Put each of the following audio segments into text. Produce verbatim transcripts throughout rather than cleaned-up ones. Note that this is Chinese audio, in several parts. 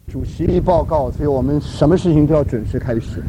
主席一报告，所以我们什么事情都要准时开始。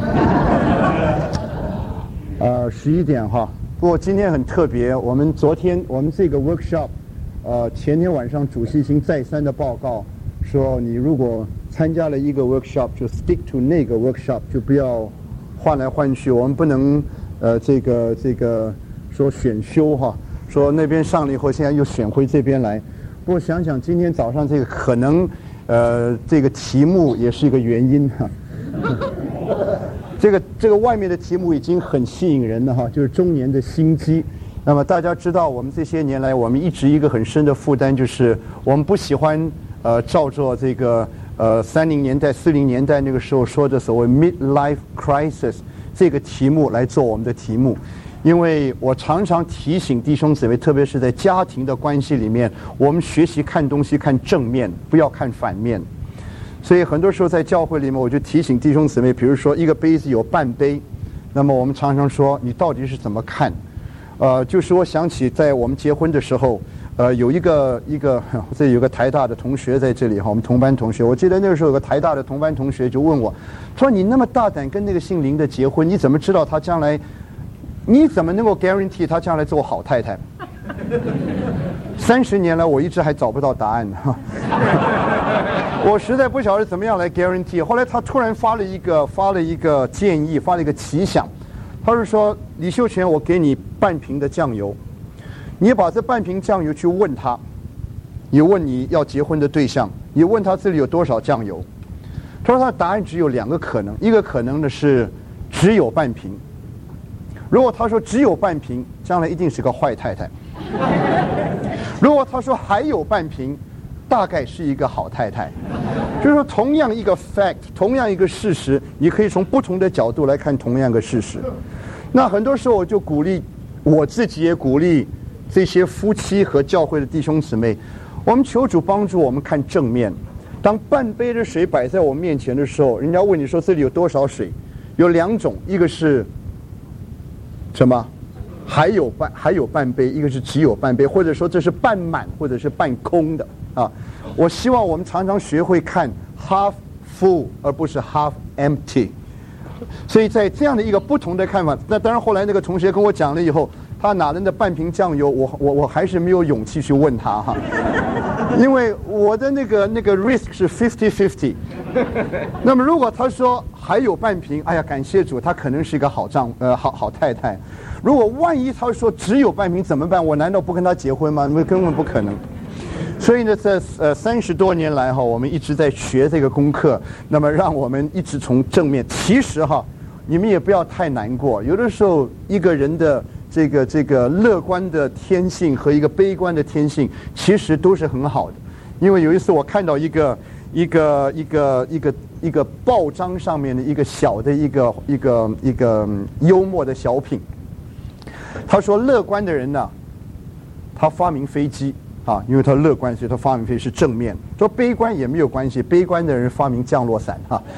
呃，十一点哈。不过今天很特别，我们昨天我们这个 workshop， 呃，前天晚上主席已经再三的报告说，你如果参加了一个 workshop， 就 stick to 那个 workshop， 就不要换来换去。我们不能呃这个这个说选修哈，说那边上了以后，现在又选回这边来。不过想想今天早上这个可能。呃，这个题目也是一个原因哈。这个这个外面的题目已经很吸引人了哈，就是中年的心机。那么大家知道，我们这些年来，我们一直一个很深的负担，就是我们不喜欢呃照着这个呃三零年代、四零年代那个时候说的所谓 midlife crisis 这个题目来做我们的题目。因为我常常提醒弟兄姊妹，特别是在家庭的关系里面，我们学习看东西看正面，不要看反面。所以很多时候在教会里面，我就提醒弟兄姊妹，比如说一个杯子有半杯，那么我们常常说你到底是怎么看？呃，就是我想起在我们结婚的时候，呃，有一个一个这有个台大的同学在这里哈，我们同班同学，我记得那个时候有个台大的同班同学就问我，说你那么大胆跟那个姓林的结婚，你怎么知道他将来？你怎么能够 guarantee 她将来做好太太？三十年来，我一直还找不到答案呢。我实在不晓得怎么样来 guarantee。后来他突然发了一个发了一个建议，发了一个奇想。他是说：李秀全，我给你半瓶的酱油，你把这半瓶酱油去问他，你问你要结婚的对象，你问他这里有多少酱油？他说他的答案只有两个可能，一个可能呢是只有半瓶。如果他说只有半瓶，将来一定是个坏太太。如果他说还有半瓶，大概是一个好太太。就是说，同样一个 fact， 同样一个事实，你可以从不同的角度来看同样的事实。那很多时候我就鼓励我自己，也鼓励这些夫妻和教会的弟兄姊妹，我们求主帮助我们看正面。当半杯的水摆在我们面前的时候，人家问你说这里有多少水，有两种，一个是什么？还有半还有半杯，一个是只有半杯，或者说这是半满或者是半空的啊。我希望我们常常学会看 half full 而不是 half empty。所以在这样的一个不同的看法，那当然后来那个同学跟我讲了以后，他拿了那半瓶酱油，我我我还是没有勇气去问他哈，因为我的那个那个 risk 是 fifty fifty。那么如果他说还有半瓶，哎呀，感谢主，他可能是一个好丈呃好好太太。如果万一他说只有半瓶怎么办？我难道不跟他结婚吗？那根本不可能。所以呢，在呃三十多年来哈，我们一直在学这个功课。那么让我们一直从正面。其实哈，你们也不要太难过。有的时候一个人的这个这个乐观的天性和一个悲观的天性，其实都是很好的。因为有一次我看到一个一个一个一个一个报章上面的一个小的一个一个一个幽默的小品。他说乐观的人呢，他发明飞机啊，因为他乐观，所以他发明飞机是正面。说悲观也没有关系，悲观的人发明降落伞啊。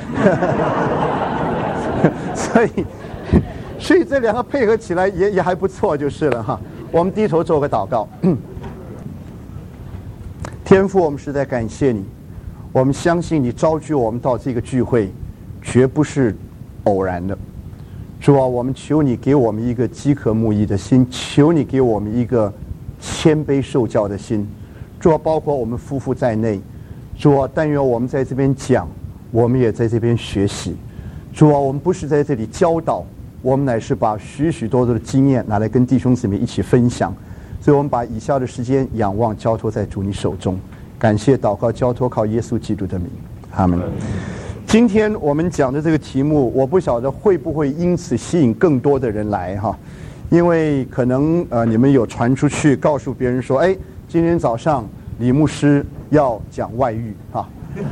所以，所以这两个配合起来也也还不错，就是了哈。我们低头做个祷告。天父，我们实在感谢你，我们相信你召集我们到这个聚会，绝不是偶然的。主啊，我们求你给我们一个饥渴慕义的心，求你给我们一个谦卑受教的心。主啊，包括我们夫妇在内，主啊，但愿我们在这边讲，我们也在这边学习。主啊，我们不是在这里教导，我们乃是把许许多多的经验拿来跟弟兄姊妹一起分享。所以我们把以下的时间仰望交托在主你手中，感谢祷告交托靠耶稣基督的名，阿门。今天我们讲的这个题目，我不晓得会不会因此吸引更多的人来哈，因为可能呃你们有传出去告诉别人说，哎，今天早上李牧师要讲外遇哈。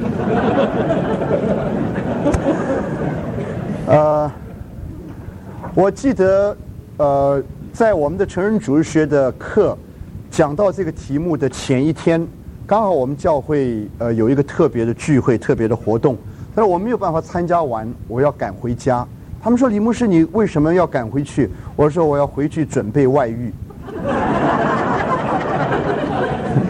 呃，我记得呃在我们的成人主日学的课讲到这个题目的前一天，刚好我们教会呃有一个特别的聚会，特别的活动。但是我没有办法参加完，我要赶回家。他们说李牧师，你为什么要赶回去？我说我要回去准备外遇。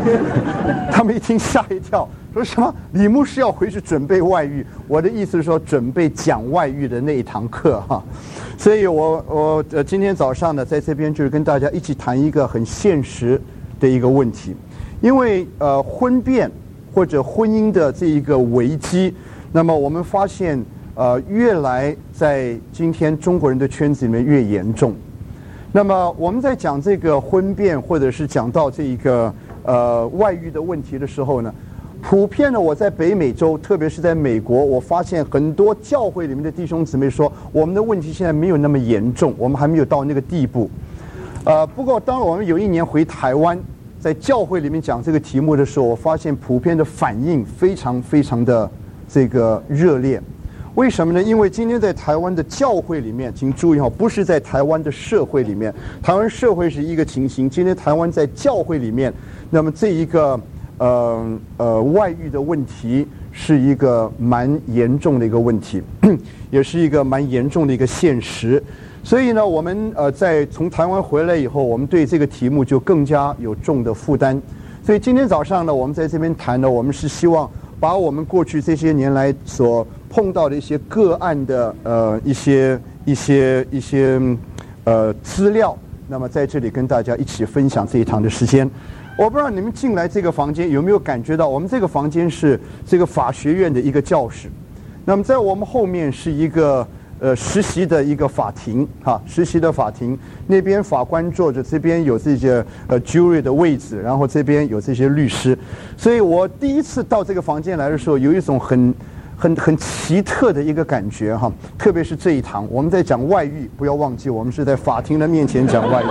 他们一听吓一跳，说什么李牧师要回去准备外遇？我的意思是说准备讲外遇的那一堂课哈。所以我我呃今天早上呢，在这边就是跟大家一起谈一个很现实的一个问题，因为呃婚变或者婚姻的这一个危机，那么我们发现呃越来在今天中国人的圈子里面越严重。那么我们在讲这个婚变或者是讲到这一个呃外遇的问题的时候呢，普遍呢我在北美洲，特别是在美国，我发现很多教会里面的弟兄姊妹说，我们的问题现在没有那么严重，我们还没有到那个地步。呃，不过当我们有一年回台湾，在教会里面讲这个题目的时候，我发现普遍的反应非常非常的这个热烈。为什么呢？因为今天在台湾的教会里面，请注意哈，不是在台湾的社会里面。台湾社会是一个情形，今天台湾在教会里面，那么这一个呃呃外遇的问题是一个蛮严重的一个问题，也是一个蛮严重的一个现实。所以呢，我们呃在从台湾回来以后，我们对这个题目就更加有重的负担。所以今天早上呢，我们在这边谈呢，我们是希望把我们过去这些年来所碰到的一些个案的呃一些一些一些呃资料，那么在这里跟大家一起分享这一堂的时间。我不知道你们进来这个房间有没有感觉到，我们这个房间是这个法学院的一个教室，那么在我们后面是一个呃实习的一个法庭哈，实习的法庭那边法官坐着，这边有这些呃 jury 的位置，然后这边有这些律师，所以我第一次到这个房间来的时候，有一种很很很奇特的一个感觉哈，特别是这一堂我们在讲外遇，不要忘记我们是在法庭的面前讲外遇。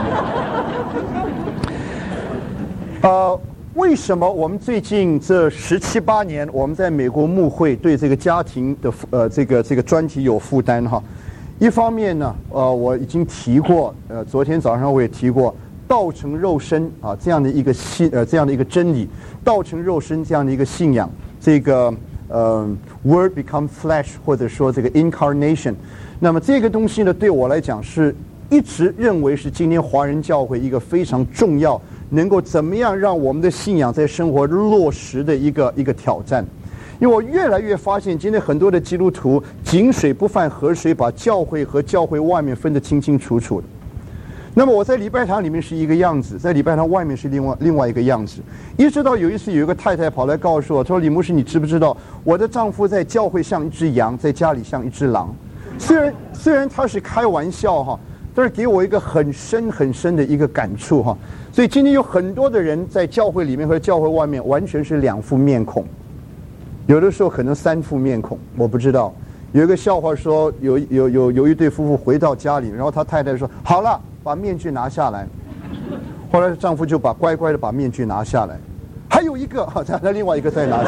呃，为什么我们最近这十七八年，我们在美国牧会对这个家庭的呃这个这个专题有负担哈？一方面呢，呃，我已经提过，呃，昨天早上我也提过，道成肉身啊这样的一个信呃这样的一个真理，道成肉身这样的一个信仰，这个呃 Word become flesh 或者说这个 incarnation， 那么这个东西呢，对我来讲是一直认为是今天华人教会一个非常重要。能够怎么样让我们的信仰在生活落实的一个一个挑战，因为我越来越发现，今天很多的基督徒井水不犯河水，把教会和教会外面分得清清楚楚的。那么我在礼拜堂里面是一个样子，在礼拜堂外面是另外另外一个样子。一直到有一次，有一个太太跑来告诉我，她说：“李牧师，你知不知道我的丈夫在教会像一只羊，在家里像一只狼？”虽然虽然他是开玩笑哈。但是给我一个很深很深的一个感触哈，所以今天有很多的人在教会里面和教会外面完全是两副面孔，有的时候可能三副面孔，我不知道。有一个笑话说，有有有有一对夫妇回到家里，然后他太太说：“好了，把面具拿下来。”后来丈夫就把乖乖的把面具拿下来。还有一个，好，再另外一个再拿下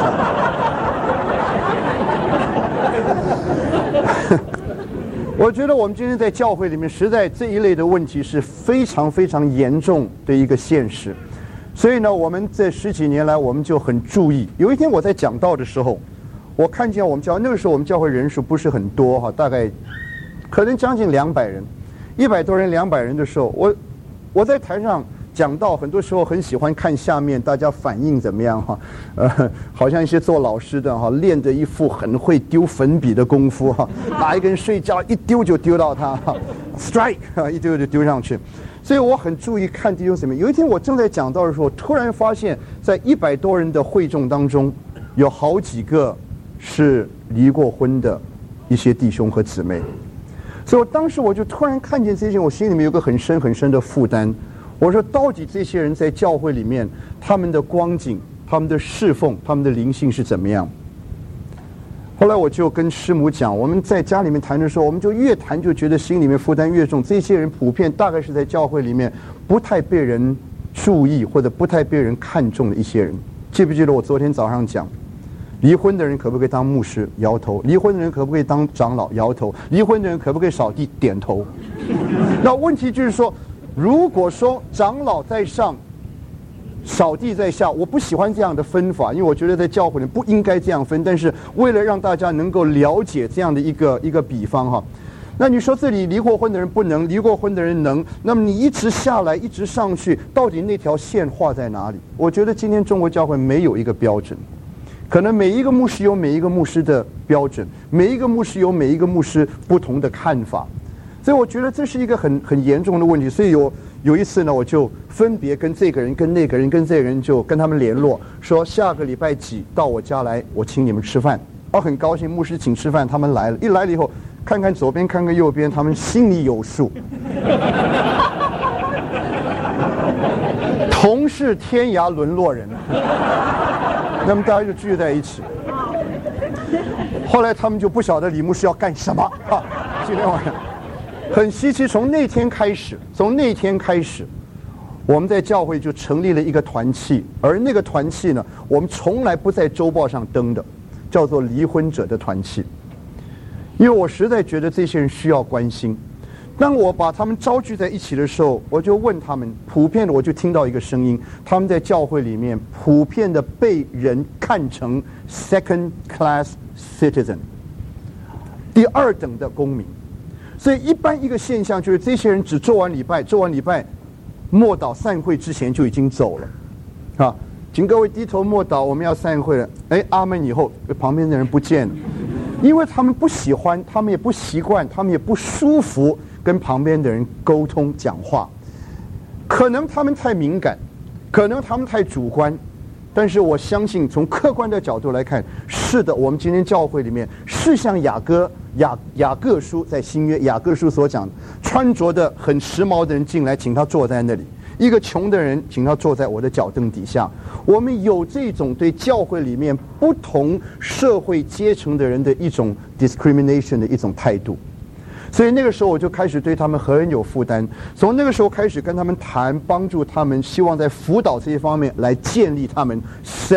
来。我觉得我们今天在教会里面，实在这一类的问题是非常非常严重的一个现实，所以呢，我们这十几年来我们就很注意。有一天我在讲道的时候，我看见我们教那个时候我们教会人数不是很多哈，大概可能将近两百人，一百多人、两百人的时候，我我在台上讲道，很多时候很喜欢看下面大家反应怎么样哈，呃，好像一些做老师的哈，练着一副很会丢粉笔的功夫哈，拿一根睡觉一丢就丢到他哈 ，strike 啊，一丢就丢上去，所以我很注意看弟兄姊妹。有一天我正在讲道的时候，突然发现，在一百多人的会众当中，有好几个是离过婚的一些弟兄和姊妹，所以我当时我就突然看见这些，我心里面有个很深很深的负担。我说，到底这些人在教会里面，他们的光景、他们的侍奉、他们的灵性是怎么样？后来我就跟师母讲，我们在家里面谈的时候，我们就越谈就觉得心里面负担越重。这些人普遍大概是在教会里面不太被人注意或者不太被人看重的一些人。记不记得我昨天早上讲，离婚的人可不可以当牧师？摇头。离婚的人可不可以当长老？摇头。离婚的人可不可以扫地？点头。那问题就是说，如果说长老在上，扫地在下，我不喜欢这样的分法，因为我觉得在教会里不应该这样分。但是为了让大家能够了解这样的一个一个比方哈， 那你说这里离过婚的人不能，离过婚的人能，那么你一直下来，一直上去，到底那条线画在哪里？我觉得今天中国教会没有一个标准，可能每一个牧师有每一个牧师的标准，每一个牧师有每一个牧师不同的看法，所以我觉得这是一个很很严重的问题。所以有有一次呢，我就分别跟这个人、跟那个人、跟这个人就跟他们联络，说下个礼拜几到我家来，我请你们吃饭。我很高兴，牧师请吃饭，他们来了，一来了以后。看看左边，看看右边，他们心里有数。同是天涯沦落人，那么大家就聚在一起。后来他们就不晓得李牧师要干什么啊！今天晚上很稀奇，从那天开始，从那天开始，我们在教会就成立了一个团契，而那个团契呢，我们从来不在周报上登的，叫做离婚者的团契。因为我实在觉得这些人需要关心。当我把他们招聚在一起的时候，我就问他们，普遍的我就听到一个声音，他们在教会里面普遍的被人看成 second class citizen， 第二等的公民。所以一般一个现象就是这些人只做完礼拜，做完礼拜默祷散会之前就已经走了，啊，请各位低头默祷，我们要散会了。哎，阿门以后，旁边的人不见了。因为他们不喜欢，他们也不习惯，他们也不舒服跟旁边的人沟通讲话，可能他们太敏感，可能他们太主观，但是我相信从客观的角度来看，是的，我们今天教会里面是像雅各雅雅各书在新约雅各书所讲的，穿着的很时髦的人进来，请他坐在那里。一个穷的人，请他坐在我的脚凳底下。我们有这种对教会里面不同社会阶层的人的一种 discrimination 的一种态度，所以那个时候我就开始对他们很有负担。从那个时候开始跟他们谈，帮助他们，希望在辅导这一方面来建立他们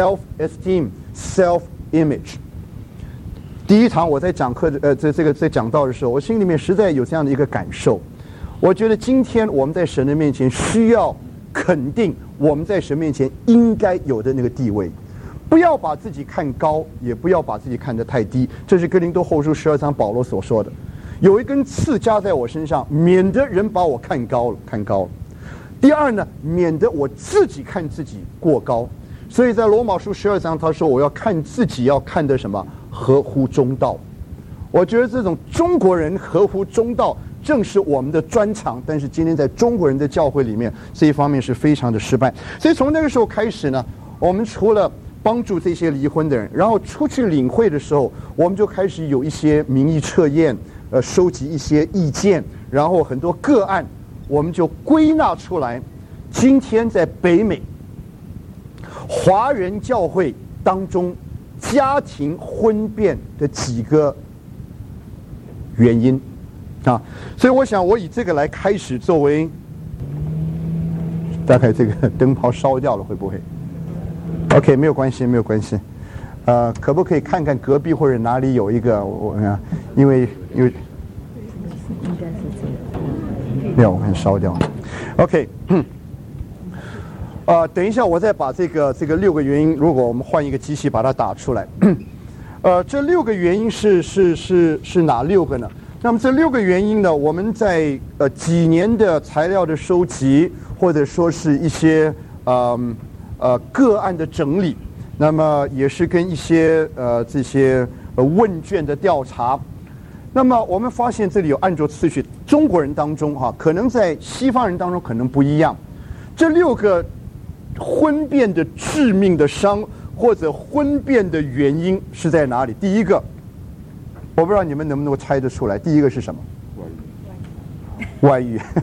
self-esteem、self-image。第一堂我在讲课的呃，在这个在讲道的时候，我心里面实在有这样的一个感受。我觉得今天我们在神的面前需要肯定我们在神面前应该有的那个地位，不要把自己看高，也不要把自己看得太低。这是哥林多后书十二章保罗所说的。有一根刺加在我身上，免得人把我看高了，看高了。第二呢，免得我自己看自己过高。所以在罗马书十二章他说，我要看自己要看的什么合乎中道。我觉得这种中国人合乎中道正是我们的专长，但是今天在中国人的教会里面，这一方面是非常的失败。所以从那个时候开始呢，我们除了帮助这些离婚的人，然后出去领会的时候，我们就开始有一些民意测验，呃，收集一些意见，然后很多个案，我们就归纳出来。今天在北美华人教会当中，家庭婚变的几个原因。啊，所以我想我以这个来开始，作为大概这个灯泡烧掉了会不会 ？OK， 没有关系，没有关系。呃，可不可以看看隔壁或者哪里有一个我啊？因为因为没有，我看烧掉了。OK， 呃，等一下我再把这个这个六个原因，如果我们换一个机器把它打出来，呃，这六个原因是是是是哪六个呢？那么这六个原因呢，我们在呃几年的材料的收集，或者说是一些呃呃个案的整理，那么也是跟一些呃这些呃问卷的调查，那么我们发现这里有按照次序，中国人当中哈、啊，可能在西方人当中可能不一样，这六个婚变的致命的伤或者婚变的原因是在哪里？第一个。我不知道你们能不能够猜得出来，第一个是什么？外遇。外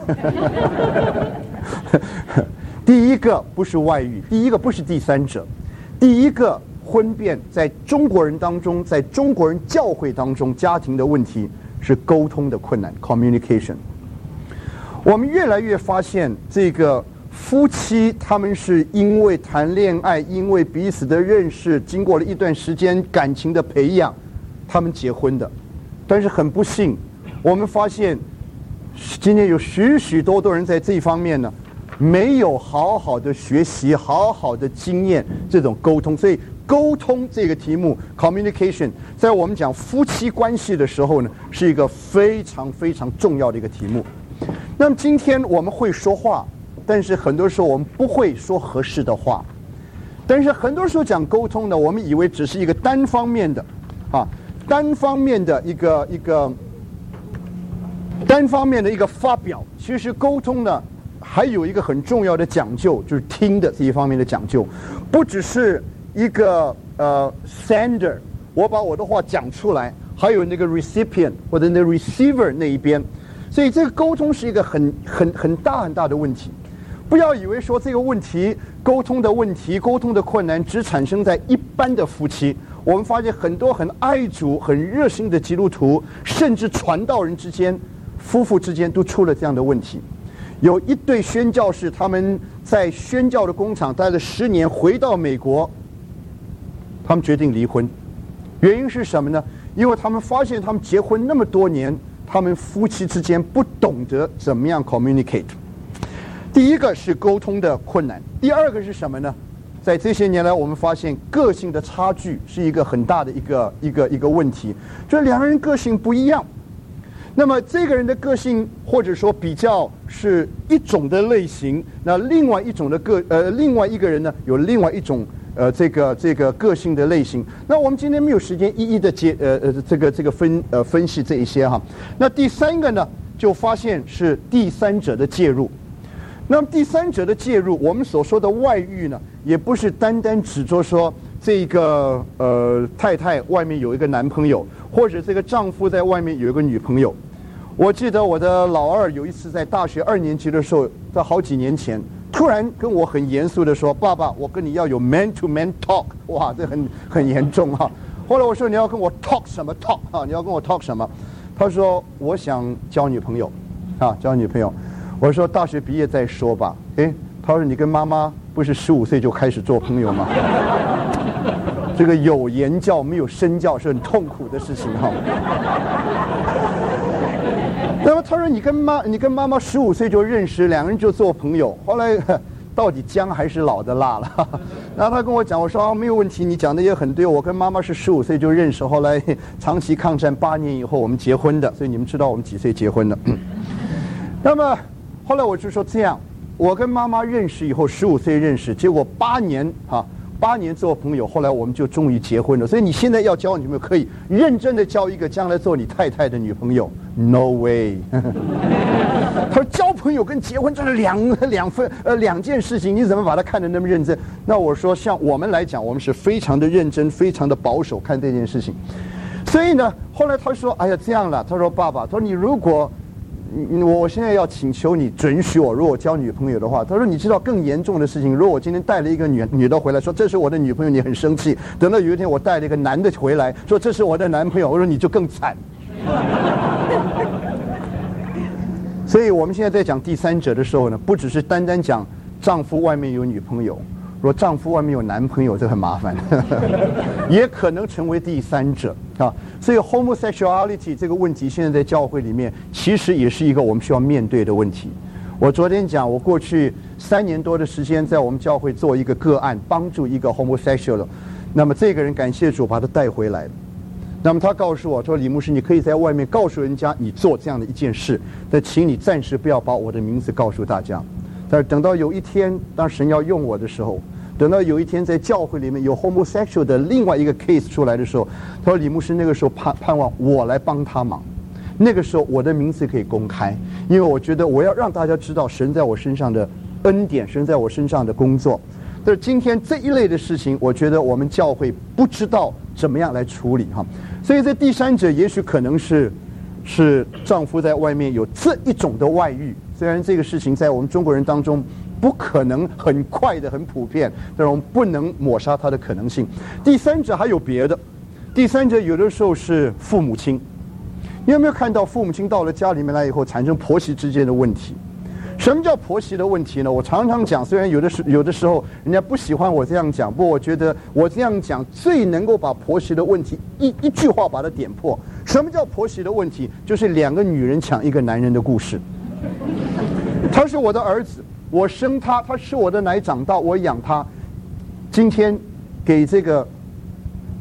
遇。第一个不是外遇，第一个不是第三者，第一个婚变在中国人当中，在中国人教会当中，家庭的问题是沟通的困难 （communication）。我们越来越发现，这个夫妻他们是因为谈恋爱，因为彼此的认识，经过了一段时间感情的培养。他们结婚的，但是很不幸，我们发现今天有许许多多人在这一方面呢，没有好好的学习，好好的经验这种沟通，所以沟通这个题目 communication 在我们讲夫妻关系的时候呢，是一个非常非常重要的一个题目。那么今天我们会说话，但是很多时候我们不会说合适的话。但是很多时候讲沟通呢，我们以为只是一个单方面的啊，单方面的一个一个单方面的一个发表。其实沟通呢还有一个很重要的讲究，就是听的这一方面的讲究，不只是一个呃 sender 我把我的话讲出来，还有那个 recipient 或者那 receiver 那一边。所以这个沟通是一个很很很大很大的问题。不要以为说这个问题沟通的问题沟通的困难只产生在一般的夫妻，我们发现很多很爱主很热心的基督徒甚至传道人之间夫妇之间都出了这样的问题。有一对宣教士，他们在宣教的工厂待了十年，回到美国，他们决定离婚。原因是什么呢？因为他们发现他们结婚那么多年，他们夫妻之间不懂得怎么样 communicate。第一个是沟通的困难，第二个是什么呢？在这些年来，我们发现个性的差距是一个很大的一个一个一个问题，就是两个人个性不一样。那么这个人的个性或者说比较是一种的类型，那另外一种的个呃另外一个人呢有另外一种呃这个这个个性的类型。那我们今天没有时间一一的解呃呃这个这个分呃分析这一些哈。那第三个呢，就发现是第三者的介入。那么第三者的介入，我们所说的外遇呢，也不是单单指着说这个呃太太外面有一个男朋友，或者这个丈夫在外面有一个女朋友。我记得我的老二有一次在大学二年级的时候，在好几年前，突然跟我很严肃的说：“爸爸，我跟你要有 man to man talk。”哇，这很很严重哈。后来我说：“你要跟我 talk 什么 talk 啊？你要跟我 talk 什么？”他说：“我想交女朋友，啊，交女朋友。”我说大学毕业再说吧。诶，他说你跟妈妈不是十五岁就开始做朋友吗？这个有言教没有身教是很痛苦的事情哈。那么他说你跟妈你跟妈妈十五岁就认识，两个人就做朋友，后来到底姜还是老的辣了。然后他跟我讲，我说啊没有问题，你讲的也很对，我跟妈妈是十五岁就认识，后来长期抗战八年以后我们结婚的，所以你们知道我们几岁结婚的。那么后来我就说这样，我跟妈妈认识以后，十五岁认识，结果八年啊，八年做朋友，后来我们就终于结婚了。所以你现在要交女朋友，可以认真的交一个将来做你太太的女朋友 ，No way 。他说交朋友跟结婚这是两两份呃两件事情，你怎么把它看得那么认真？那我说像我们来讲，我们是非常的认真，非常的保守看这件事情。所以呢，后来他说，哎呀这样了，他说爸爸，他说你如果。我现在要请求你准许我，如果交女朋友的话，他说你知道更严重的事情，如果我今天带了一个女女的回来，说这是我的女朋友，你很生气；等到有一天我带了一个男的回来，说这是我的男朋友，我说你就更惨。所以我们现在在讲第三者的时候呢，不只是单单讲丈夫外面有女朋友，如果丈夫外面有男朋友，这很麻烦，也可能成为第三者啊。所以 homosexuality 这个问题，现在在教会里面其实也是一个我们需要面对的问题。我昨天讲，我过去三年多的时间在我们教会做一个个案，帮助一个 homosexual， 那么这个人感谢主把他带回来了。那么他告诉我说，李牧师，你可以在外面告诉人家你做这样的一件事，但请你暂时不要把我的名字告诉大家。但是等到有一天，当神要用我的时候，等到有一天在教会里面有 homosexual 的另外一个 case 出来的时候，他说李牧师那个时候盼盼望我来帮他忙，那个时候我的名字可以公开，因为我觉得我要让大家知道神在我身上的恩典，神在我身上的工作。但是今天这一类的事情，我觉得我们教会不知道怎么样来处理哈，所以这第三者也许可能是是丈夫在外面有这一种的外遇，虽然这个事情在我们中国人当中不可能很快的很普遍，但是我们不能抹杀它的可能性。第三者还有别的，第三者有的时候是父母亲。你有没有看到父母亲到了家里面来以后产生婆媳之间的问题？什么叫婆媳的问题呢？我常常讲，虽然有的时有的时候人家不喜欢我这样讲，不过我觉得我这样讲最能够把婆媳的问题一一句话把它点破。什么叫婆媳的问题？就是两个女人抢一个男人的故事。他是我的儿子，我生他，他吃我的奶长大，我养他。今天给这个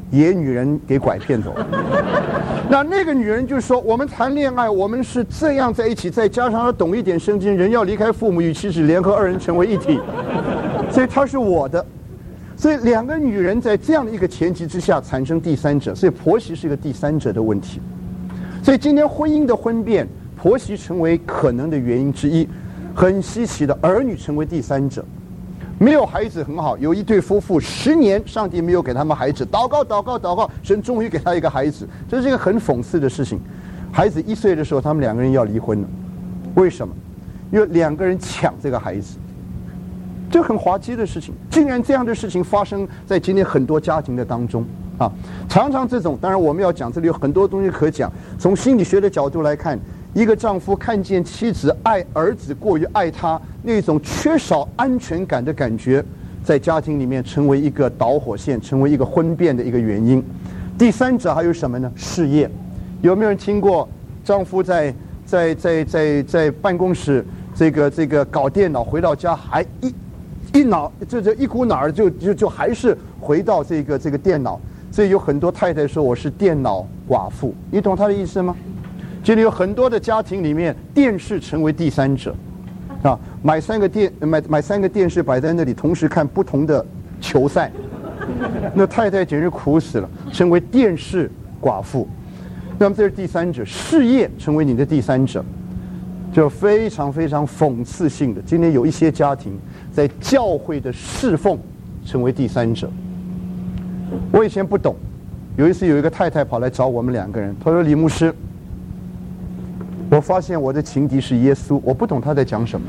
野女人给拐骗走了。那那个女人就说：“我们谈恋爱，我们是这样在一起，再加上她懂一点圣经，人要离开父母与妻子联合，二人成为一体，所以她是我的。”所以两个女人在这样的一个前提之下产生第三者，所以婆媳是一个第三者的问题。所以今天婚姻的婚变，婆媳成为可能的原因之一。很稀奇的，儿女成为第三者。没有孩子很好，有一对夫妇十年上帝没有给他们孩子，祷告祷告祷告，神终于给他一个孩子，这是一个很讽刺的事情。孩子一岁的时候，他们两个人要离婚了，为什么？因为两个人抢这个孩子，这很滑稽的事情。竟然这样的事情发生在今天很多家庭的当中啊！常常这种，当然我们要讲，这里有很多东西可讲。从心理学的角度来看，一个丈夫看见妻子爱儿子过于爱他，那种缺少安全感的感觉，在家庭里面成为一个导火线，成为一个婚变的一个原因。第三者还有什么呢？事业。有没有人听过丈夫在在在在在办公室这个这个搞电脑，回到家还一一脑这这一股脑儿就就就还是回到这个这个电脑？所以有很多太太说我是电脑寡妇，你懂她的意思吗？今天有很多的家庭里面，电视成为第三者，啊，买三个电买买三个电视摆在那里，同时看不同的球赛，那太太简直苦死了，成为电视寡妇。那么这是第三者，事业成为你的第三者，就非常非常讽刺性的。今天有一些家庭在教会的侍奉成为第三者。我以前不懂，有一次有一个太太跑来找我们两个人，她说：“李牧师，我发现我的情敌是耶稣。”我不懂他在讲什么。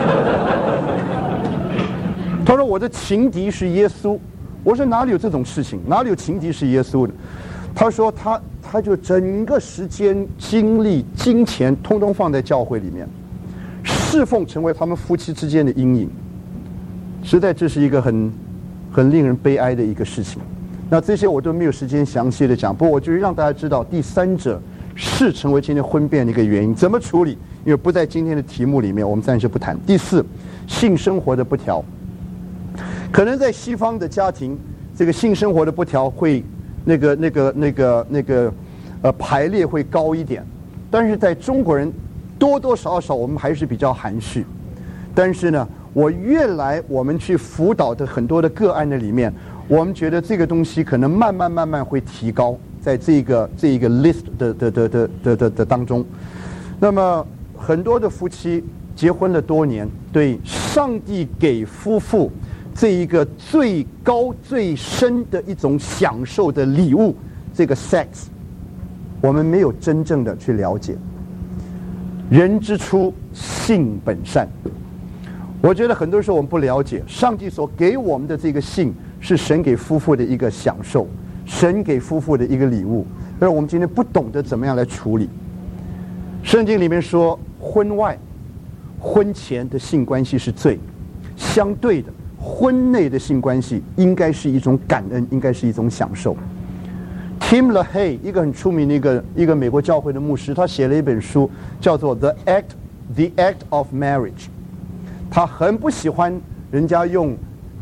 他说我的情敌是耶稣。我说哪里有这种事情？哪里有情敌是耶稣的？他说他他就整个时间、精力、金钱，通通放在教会里面，侍奉成为他们夫妻之间的阴影。实在这是一个很很令人悲哀的一个事情。那这些我都没有时间详细的讲，不过我就是让大家知道，第三者是成为今天婚变的一个原因，怎么处理？因为不在今天的题目里面，我们暂时不谈。第四，性生活的不调，可能在西方的家庭，这个性生活的不调会那个那个那个那个呃排列会高一点，但是在中国人多多少少我们还是比较含蓄。但是呢，我越来我们去辅导的很多的个案的里面，我们觉得这个东西可能慢慢慢慢会提高。在这个这一个 list 的的的的的的的当中，那么很多的夫妻结婚了多年，对上帝给夫妇这一个最高最深的一种享受的礼物，这个 sex， 我们没有真正的去了解。人之初，性本善。我觉得很多时候我们不了解，上帝所给我们的这个性，是神给夫妇的一个享受。神给夫妇的一个礼物，而我们今天不懂得怎么样来处理。圣经里面说，婚外、婚前的性关系是罪，相对的，婚内的性关系应该是一种感恩，应该是一种享受。Tim LaHaye 一个很出名的一个一个美国教会的牧师，他写了一本书，叫做《The Act The Act of Marriage》。他很不喜欢人家用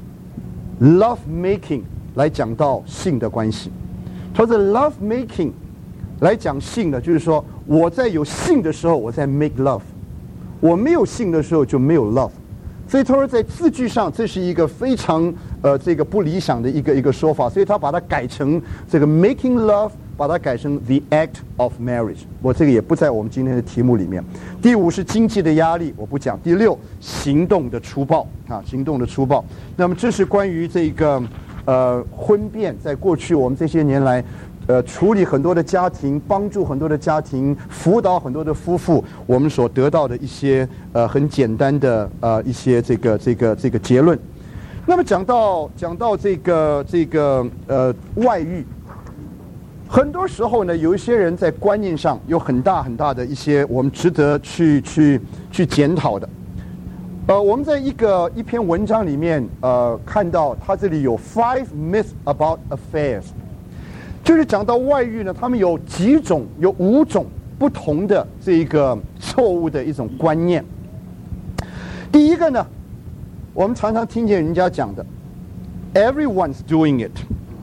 love making来讲到性的关系。他说 love making 来讲性的，就是说我在有性的时候我在 make love， 我没有性的时候就没有 love。所以他说在字句上这是一个非常呃这个不理想的一个一个说法，所以他把它改成这个 making love， 把它改成 the act of marriage。我这个也不在我们今天的题目里面。第五是经济的压力，我不讲。第六，行动的粗暴啊，行动的粗暴。那么这是关于这个呃婚变，在过去我们这些年来。呃，处理很多的家庭，帮助很多的家庭，辅导很多的夫妇，我们所得到的一些呃很简单的呃一些这个这个这个结论。那么讲到讲到这个这个呃外遇，很多时候呢，有一些人在观念上有很大很大的一些我们值得去去去检讨的。呃，我们在一个一篇文章里面呃看到，它这里有 five myths about affairs。就是讲到外遇呢，他们有几种，有五种不同的这一个错误的一种观念。第一个呢，我们常常听见人家讲的 ，everyone's doing it，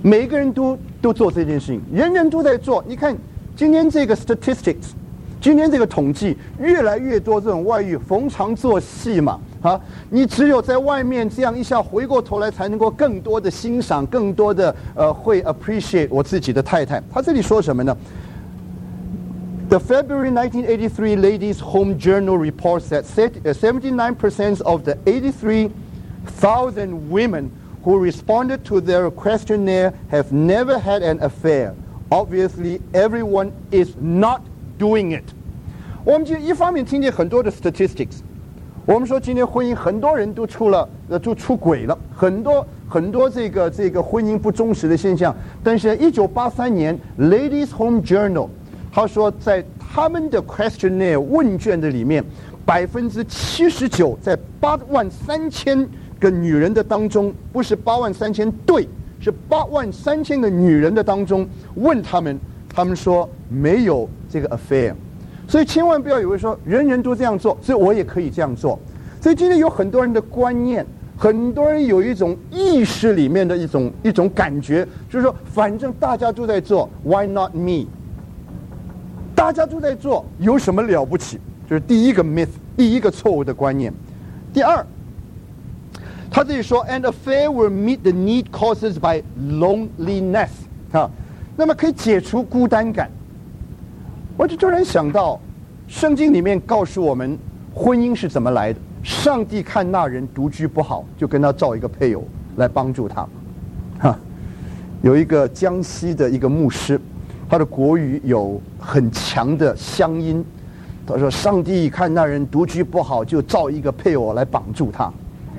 每个人都都做这件事情，人人都在做。你看今天这个 statistics， 今天这个统计，越来越多这种外遇，逢场作戏嘛。啊，你只有在外面这样一下回过头来，才能够更多的欣赏，更多的呃会 appreciate 我自己的太太。他这里说什么呢？ The February nineteen eighty-three Ladies' Home Journal reports that seventy-nine percent of the eighty-three thousand women who responded to their questionnaire have never had an affair. Obviously, everyone is not doing it. 我们就一方面听见很多的 statistics。我们说今天婚姻很多人都出了呃都出轨了，很多很多这个这个婚姻不忠实的现象。但是一九八三年 Ladies Home Journal 他说在他们的 questionnaire 问卷的里面，百分之七十九在八万三千个女人的当中，不是八万三千对，是八万三千个女人的当中问他们，他们说没有这个 affair。所以千万不要以为说人人都这样做，所以我也可以这样做。所以今天有很多人的观念，很多人有一种意识里面的一种一种感觉，就是说反正大家都在做 ，Why not me？ 大家都在做，有什么了不起？就是第一个 myth， 第一个错误的观念。第二，他这里说 ，an affair will meet the need caused by loneliness 啊，那么可以解除孤单感。我就突然想到，圣经里面告诉我们，婚姻是怎么来的。上帝看那人独居不好，就跟他造一个配偶来帮助他。哈，有一个江西的一个牧师，他的国语有很强的乡音。他说：“上帝看那人独居不好，就造一个配偶来绑住他。”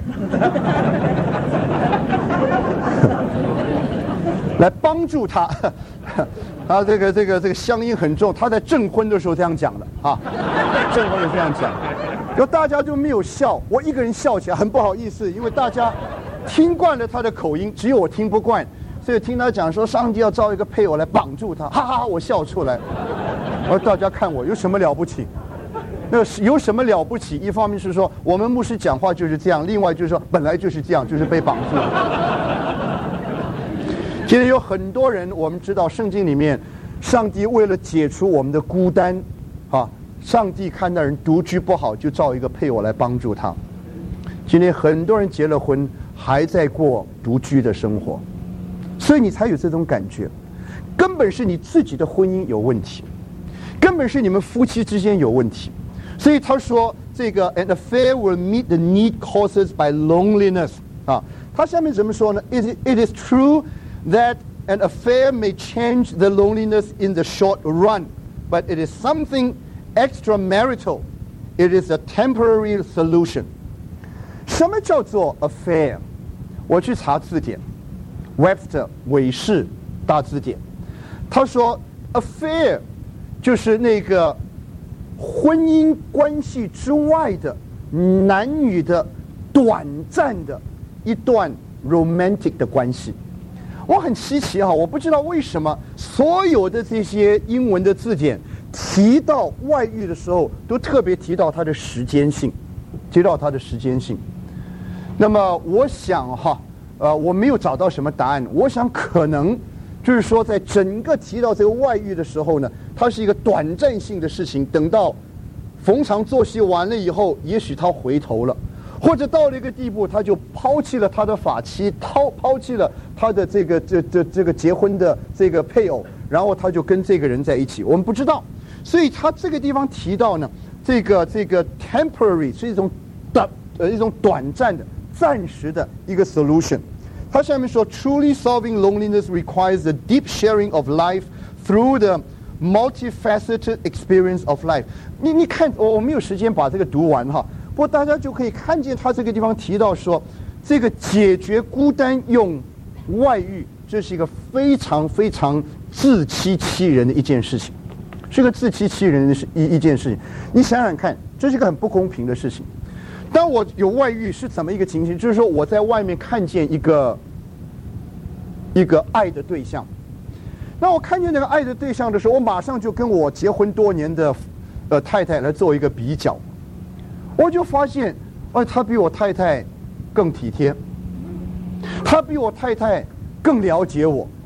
来帮助他，他这个这个这个乡音很重。他在证婚的时候这样讲的啊，证婚也这样讲，然后大家就没有笑，我一个人笑起来很不好意思，因为大家听惯了他的口音，只有我听不惯，所以听他讲说上帝要造一个配偶来绑住他，哈哈哈，我笑出来。而大家看我有什么了不起？那有什么了不起？一方面是说我们牧师讲话就是这样，另外就是说本来就是这样，就是被绑住了。今天有很多人，我们知道圣经里面，上帝为了解除我们的孤单，啊，上帝看那人独居不好，就造一个配偶来帮助他。今天很多人结了婚，还在过独居的生活，所以你才有这种感觉，根本是你自己的婚姻有问题，根本是你们夫妻之间有问题。所以他说，这个 an affair will meet the need caused by loneliness 啊，他下面怎么说呢 ？It it is true that an affair may change the loneliness in the short run, but it is something extramarital. It is a temporary solution. 什么叫做 affair？ 我去查字典 ，Webster 韦氏大字典，他说 affair 就是那个婚姻关系之外的男女的短暂的一段 romantic 的关系。我很稀奇哈，我不知道为什么所有的这些英文的字典提到外遇的时候，都特别提到它的时间性，提到它的时间性。那么我想哈，呃，我没有找到什么答案。我想可能就是说，在整个提到这个外遇的时候呢，它是一个短暂性的事情，等到逢场作戏完了以后，也许他回头了。或者到了一个地步，他就抛弃了他的法妻，抛抛弃了他的这个这这这个结婚的这个配偶，然后他就跟这个人在一起。我们不知道，所以他这个地方提到呢，这个这个 temporary 是一种短呃一种短暂的、暂时的一个 solution。他下面说 ，Truly solving loneliness requires a deep sharing of life through the multifaceted experience of life。你你看，我我没有时间把这个读完哈。不过大家就可以看见他这个地方提到说，这个解决孤单用外遇，这是一个非常非常自欺欺人的一件事情，是个自欺欺人的一一件事情。你想想看，这是一个很不公平的事情。当我有外遇是怎么一个情形？就是说我在外面看见一个一个爱的对象，那我看见那个爱的对象的时候，我马上就跟我结婚多年的呃太太来做一个比较。我就发现，哎，他比我太太更体贴，他比我太太更了解我，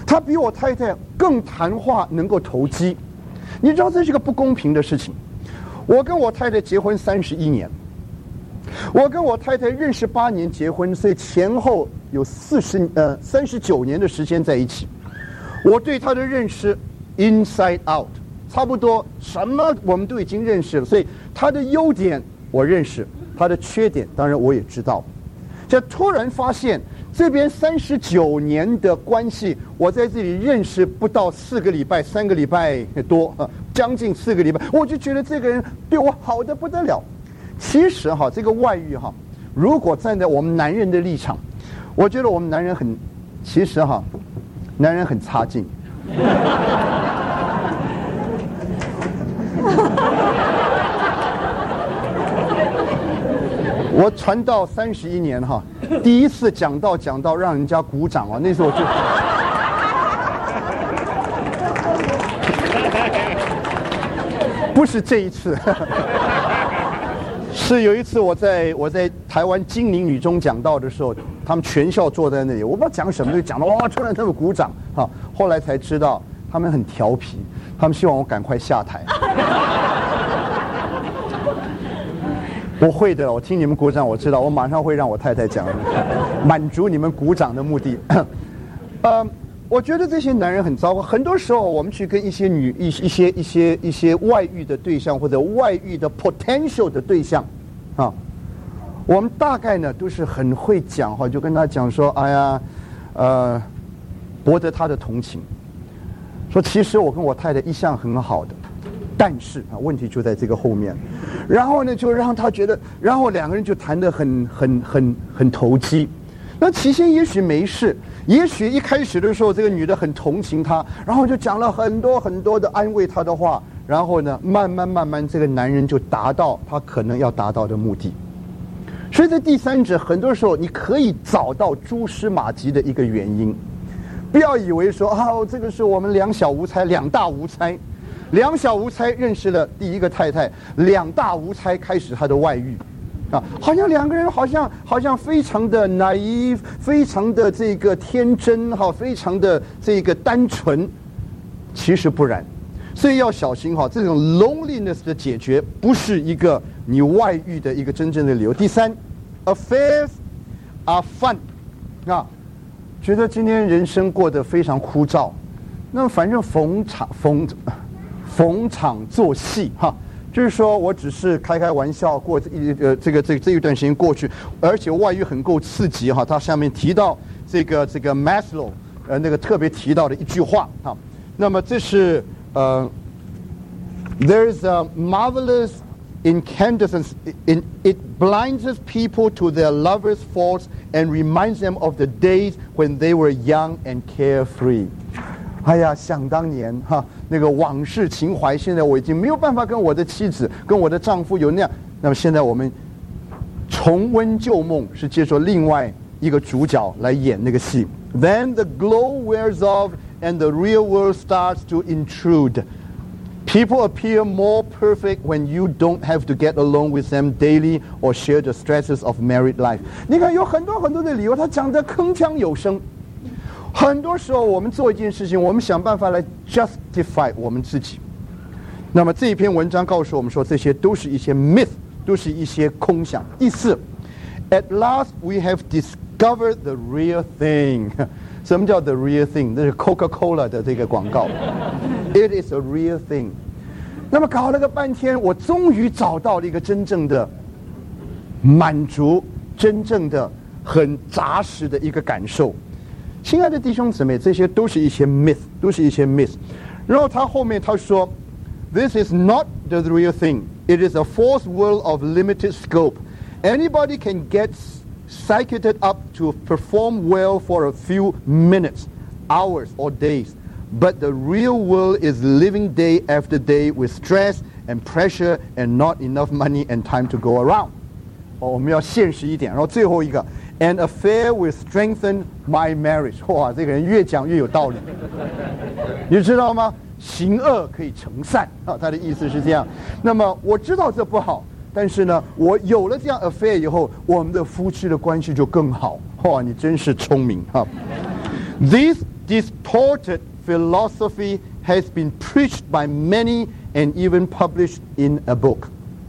他比我太太更谈话能够投机。你知道这是个不公平的事情。我跟我太太结婚三十一年，我跟我太太认识八年结婚，所以前后有四十呃三十九年的时间在一起。我对她的认识 inside out， 差不多什么我们都已经认识了，所以她的优点我认识，她的缺点当然我也知道。就突然发现这边三十九年的关系，我在这里认识不到四个礼拜，三个礼拜多，将近四个礼拜，我就觉得这个人对我好得不得了。其实哈，这个外遇哈，如果站在我们男人的立场，我觉得我们男人很，其实哈，男人很差劲。我传道三十一年哈，第一次讲道讲到让人家鼓掌啊，那时候我就不是这一次，是有一次我在我在台湾金陵女中讲道的时候，他们全校坐在那里，我不知道讲什么，就讲到哇，突然他们鼓掌哈，后来才知道他们很调皮，他们希望我赶快下台。我会的，我听你们鼓掌，我知道，我马上会让我太太讲，满足你们鼓掌的目的。呃，我觉得这些男人很糟糕。很多时候，我们去跟一些女、一一些、一些、一些外遇的对象或者外遇的 potential 的对象，啊，我们大概呢都是很会讲话，就跟他讲说，哎呀，呃，博得他的同情，说其实我跟我太太一向很好的。但是啊，问题就在这个后面，然后呢，就让他觉得，然后两个人就谈得很很很很投机。那起先也许没事，也许一开始的时候，这个女的很同情他，然后就讲了很多很多的安慰他的话，然后呢，慢慢慢慢，这个男人就达到他可能要达到的目的。所以在第三者，很多时候你可以找到蛛丝马迹的一个原因，不要以为说啊，这个是我们两小无猜，两大无猜。两小无猜认识了第一个太太，两大无猜开始他的外遇，啊，好像两个人好像好像非常的 naive， 非常的这个天真哈，非常的这个单纯，其实不然，所以要小心哈，这种 loneliness 的解决不是一个你外遇的一个真正的理由。第三 ，affairs are fun， 啊，觉得今天人生过得非常枯燥，那么反正逢场逢。逢场作戏哈，就是说我只是开开玩笑过一呃这个这个这一段时间过去，而且外遇很够刺激哈。他下面提到这个这个 Maslow 呃那个特别提到的一句话哈，那么这是呃 There's a marvelous incandescence in it blinds people to their lovers' faults and reminds them of the days when they were young and carefree。哎呀，想当年哈，那个往事情怀，现在我已经没有办法跟我的妻子、跟我的丈夫有那样。那么现在我们重温旧梦，是接受另外一个主角来演那个戏。Then the glow wears off and the real world starts to intrude. People appear more perfect when you don't have to get along with them daily or share the stresses of married life. 你看，有很多很多的理由，他讲得铿锵有声。很多时候我们做一件事情，我们想办法来 justify 我们自己。那么这一篇文章告诉我们说，这些都是一些 myth， 都是一些空想。第四 ，At last we have discovered the real thing。什么叫 the real thing？ 这是 Coca-Cola 的这个广告。It is a real thing。那么搞了个半天，我终于找到了一个真正的满足，真正的很扎实的一个感受。亲爱的弟兄姊妹，这些都是一些 myth， 都是一些 myth。然后他后面他说 ，This is not the real thing. It is a false world of limited scope. Anybody can get psyched up to perform well for a few minutes, hours, or days. But the real world is living day after day with stress and pressure and not enough money and time to go around. 哦，我们要现实一点。然后最后一个。An affair will strengthen my marriage。哇，这个人越讲越有道理，你知道吗？行恶可以成善啊，他的意思是这样。那么我知道这不好，但是呢，我有了这样 affair 以后，我们的夫妻的关系就更好。哇，你真是聪明啊 ！These distorted philosophy has been preached by many and even published in a book.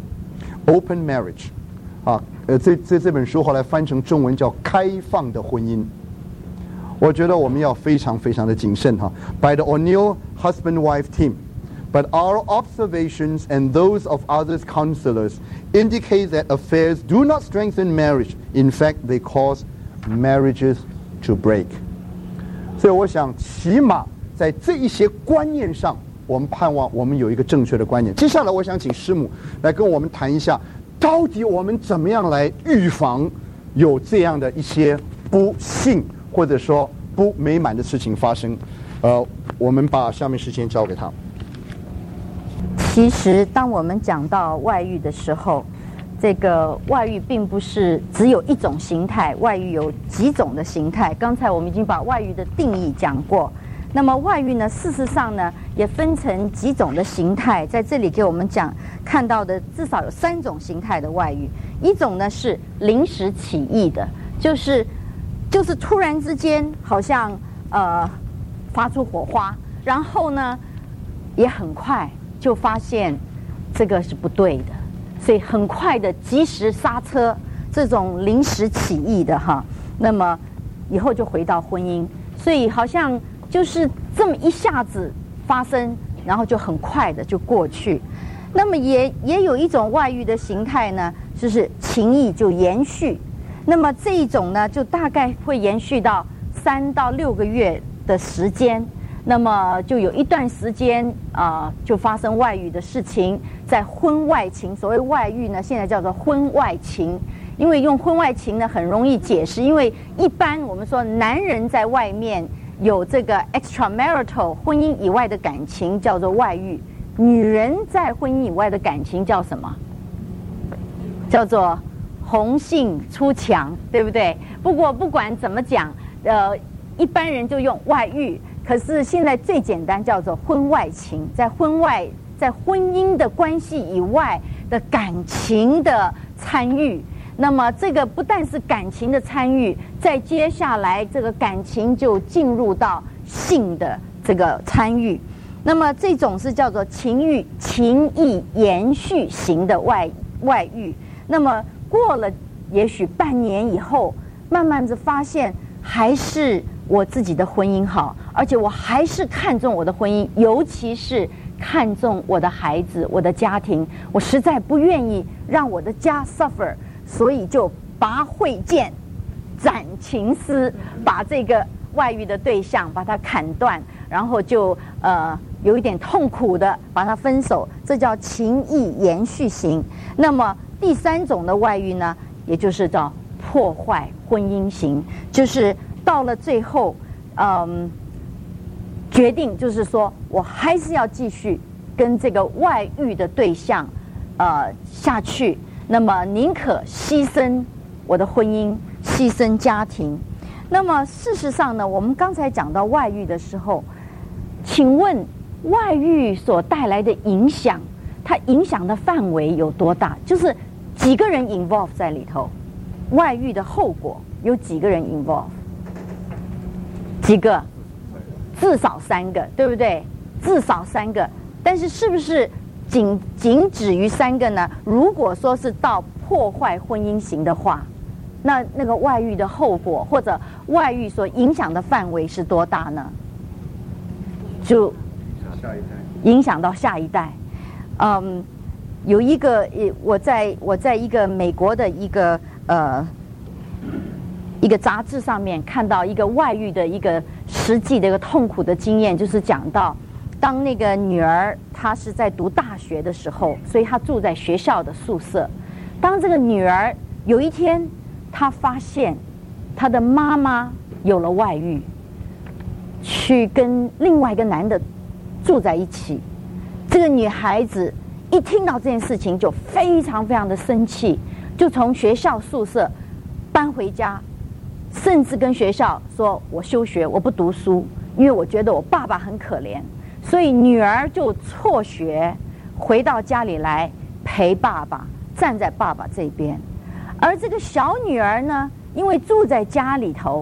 Open Marriage 啊，呃，这这这本书后来翻成中文叫《开放的婚姻》。我觉得我们要非常非常的谨慎哈。By the O'Neill husband-wife team, but our observations and those of others counselors indicate that affairs do not strengthen marriage. In fact, they cause marriages to break. 所以我想，起码在这一些观念上，我们盼望我们有一个正确的观念。接下来，我想请师母来跟我们谈一下，到底我们怎么样来预防有这样的一些不幸或者说不美满的事情发生。呃，我们把下面时间交给他。 其实，当我们讲到外遇的时候，这个外遇并不是只有一种形态，外遇有几种的形态。刚才我们已经把外遇的定义讲过。那么外遇呢，事实上呢，也分成几种的形态，在这里给我们讲看到的至少有三种形态的外遇。一种呢是临时起意的，就是就是突然之间好像呃发出火花，然后呢也很快就发现这个是不对的，所以很快的及时刹车，这种临时起意的哈，那么以后就回到婚姻，所以好像就是这么一下子发生，然后就很快的就过去。那么也也有一种外遇的形态呢，就是情谊就延续。那么这一种呢，就大概会延续到三到六个月的时间。那么就有一段时间啊、呃，就发生外遇的事情，在婚外情。所谓外遇呢，现在叫做婚外情，因为用婚外情呢很容易解释，因为一般我们说男人在外面有这个 extramarital 婚姻以外的感情叫做外遇，女人在婚姻以外的感情叫什么？叫做红杏出墙，对不对？不过不管怎么讲，呃，一般人就用外遇。可是现在最简单叫做婚外情，在婚外，在婚姻的关系以外的感情的参与。那么这个不但是感情的参与，在接下来这个感情就进入到性的这个参与。那么这种是叫做情欲情谊延续型的外外遇。那么过了也许半年以后，慢慢的发现还是我自己的婚姻好，而且我还是看重我的婚姻，尤其是看重我的孩子，我的家庭，我实在不愿意让我的家 suffer， 所以就拔慧剑，斩情丝，把这个外遇的对象把它砍断，然后就呃有一点痛苦的把它分手，这叫情谊延续型。那么第三种的外遇呢，也就是叫破坏婚姻型，就是到了最后，嗯，决定就是说我还是要继续跟这个外遇的对象，呃下去。那么宁可牺牲我的婚姻，牺牲家庭。那么事实上呢，我们刚才讲到外遇的时候，请问外遇所带来的影响，它影响的范围有多大？就是几个人 involve 在里头？外遇的后果有几个人 involve？ 几个？至少三个，对不对？至少三个。但是是不是仅仅止于三个呢？如果说是到破坏婚姻型的话，那那个外遇的后果或者外遇所影响的范围是多大呢？就影响到下一代。嗯，有一个我在我在一个美国的一个呃一个杂志上面看到一个外遇的一个实际的一个痛苦的经验，就是讲到当那个女儿她是在读大学的时候，所以她住在学校的宿舍。当这个女儿有一天她发现她的妈妈有了外遇，去跟另外一个男的住在一起，这个女孩子一听到这件事情就非常非常的生气，就从学校宿舍搬回家，甚至跟学校说我休学，我不读书，因为我觉得我爸爸很可怜。所以女儿就辍学回到家里来陪爸爸，站在爸爸这边。而这个小女儿呢，因为住在家里头，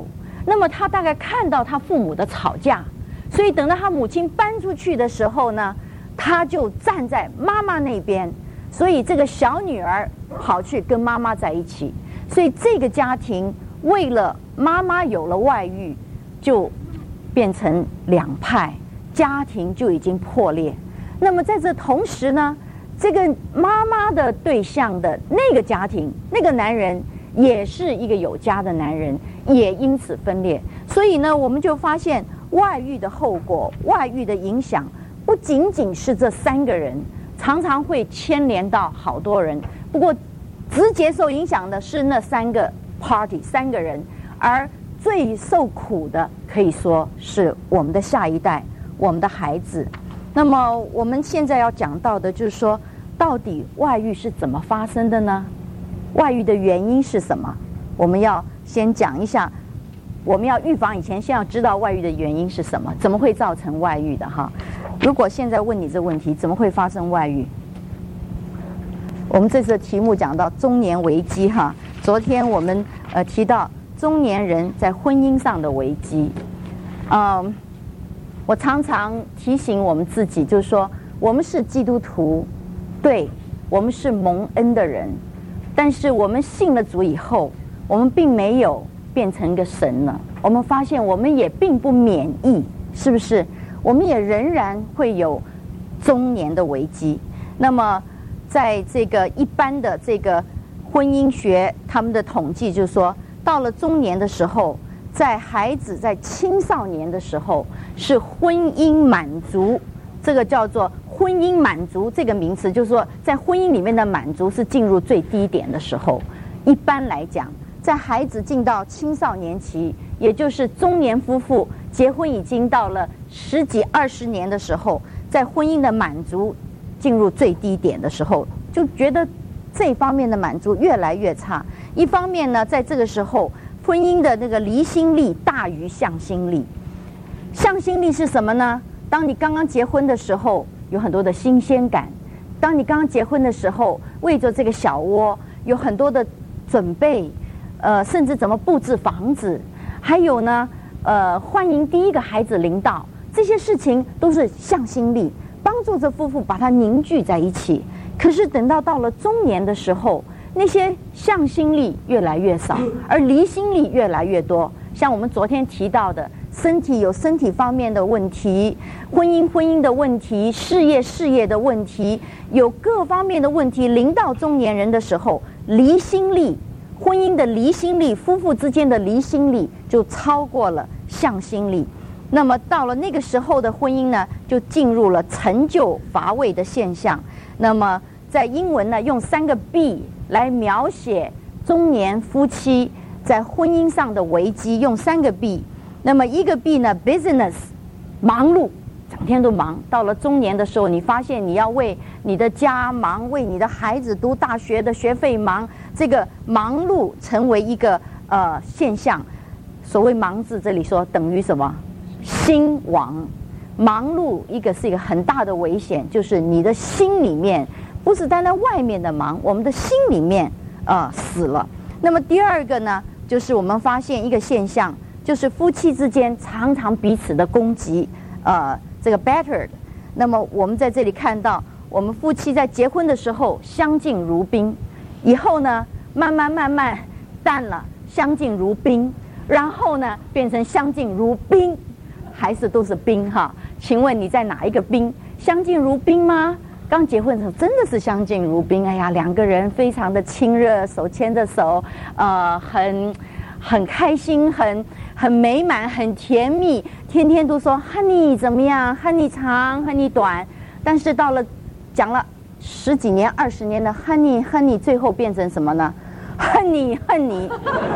那么他大概看到他父母的吵架，所以等到他母亲搬出去的时候呢，他就站在妈妈那边，所以这个小女儿跑去跟妈妈在一起，所以这个家庭为了妈妈有了外遇，就变成两派，家庭就已经破裂。那么在这同时呢，这个妈妈的对象的那个家庭，那个男人也是一个有家的男人，也因此分裂。所以呢，我们就发现外遇的后果，外遇的影响不仅仅是这三个人，常常会牵连到好多人。不过直接受影响的是那三个 party 三个人，而最受苦的可以说是我们的下一代，我们的孩子。那么我们现在要讲到的就是说，到底外遇是怎么发生的呢？外遇的原因是什么？我们要先讲一下，我们要预防以前，先要知道外遇的原因是什么，怎么会造成外遇的哈？如果现在问你这个问题，怎么会发生外遇？我们这次的题目讲到中年危机哈，昨天我们呃提到中年人在婚姻上的危机，嗯，我常常提醒我们自己，就是说我们是基督徒，对，我们是蒙恩的人，但是我们信了主以后，我们并没有变成一个神了，我们发现我们也并不免疫，是不是？我们也仍然会有中年的危机。那么在这个一般的这个婚姻学，他们的统计就是说，到了中年的时候，在孩子在青少年的时候，是婚姻满足，这个叫做婚姻满足这个名词，就是说在婚姻里面的满足是进入最低点的时候。一般来讲，在孩子进到青少年期，也就是中年夫妇结婚已经到了十几二十年的时候，在婚姻的满足进入最低点的时候，就觉得这方面的满足越来越差。一方面呢，在这个时候，婚姻的那个离心力大于向心力。向心力是什么呢？当你刚刚结婚的时候，有很多的新鲜感；当你刚刚结婚的时候，为着这个小窝有很多的准备，呃，甚至怎么布置房子，还有呢，呃，欢迎第一个孩子临到，这些事情都是向心力，帮助着夫妇把它凝聚在一起。可是等到到了中年的时候，那些向心力越来越少，而离心力越来越多。像我们昨天提到的，身体有身体方面的问题，婚姻婚姻的问题，事业事业的问题，有各方面的问题。临到中年人的时候，离心力，婚姻的离心力，夫妇之间的离心力就超过了向心力。那么到了那个时候的婚姻呢，就进入了陈旧乏味的现象。那么在英文呢，用三个 B 来描写中年夫妻在婚姻上的危机，用三个 B。那么一个 B 呢 ，business， 忙碌，整天都忙。到了中年的时候，你发现你要为你的家忙，为你的孩子读大学的学费忙，这个忙碌成为一个呃现象。所谓忙字，这里说等于什么？心亡。忙碌一个是一个很大的危险，就是你的心里面不是单单外面的忙，我们的心里面呃死了。那么第二个呢，就是我们发现一个现象，就是夫妻之间常常彼此的攻击，呃，这个 battered。那么我们在这里看到，我们夫妻在结婚的时候相敬如宾，以后呢，慢慢慢慢淡了，相敬如宾，然后呢，变成相敬如宾，还是都是宾哈？请问你在哪一个宾？相敬如宾吗？刚结婚的时候真的是相敬如宾，哎呀，两个人非常的亲热，手牵着手，呃，很很开心，很很美满，很甜蜜，天天都说 honey 怎么样 ，honey 长 honey 短，但是到了讲了十几年、二十年的 honey honey， 最后变成什么呢？恨你恨你，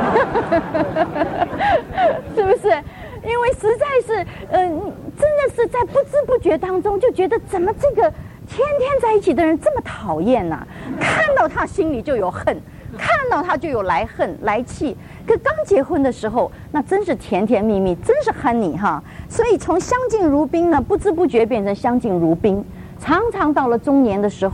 是不是？因为实在是，嗯、呃，真的是在不知不觉当中就觉得，怎么这个天天在一起的人这么讨厌呢、啊？看到他心里就有恨，看到他就有来恨来气。可刚结婚的时候，那真是甜甜蜜蜜，真是恨你哈。所以从相敬如宾呢，不知不觉变成相敬如宾。常常到了中年的时候，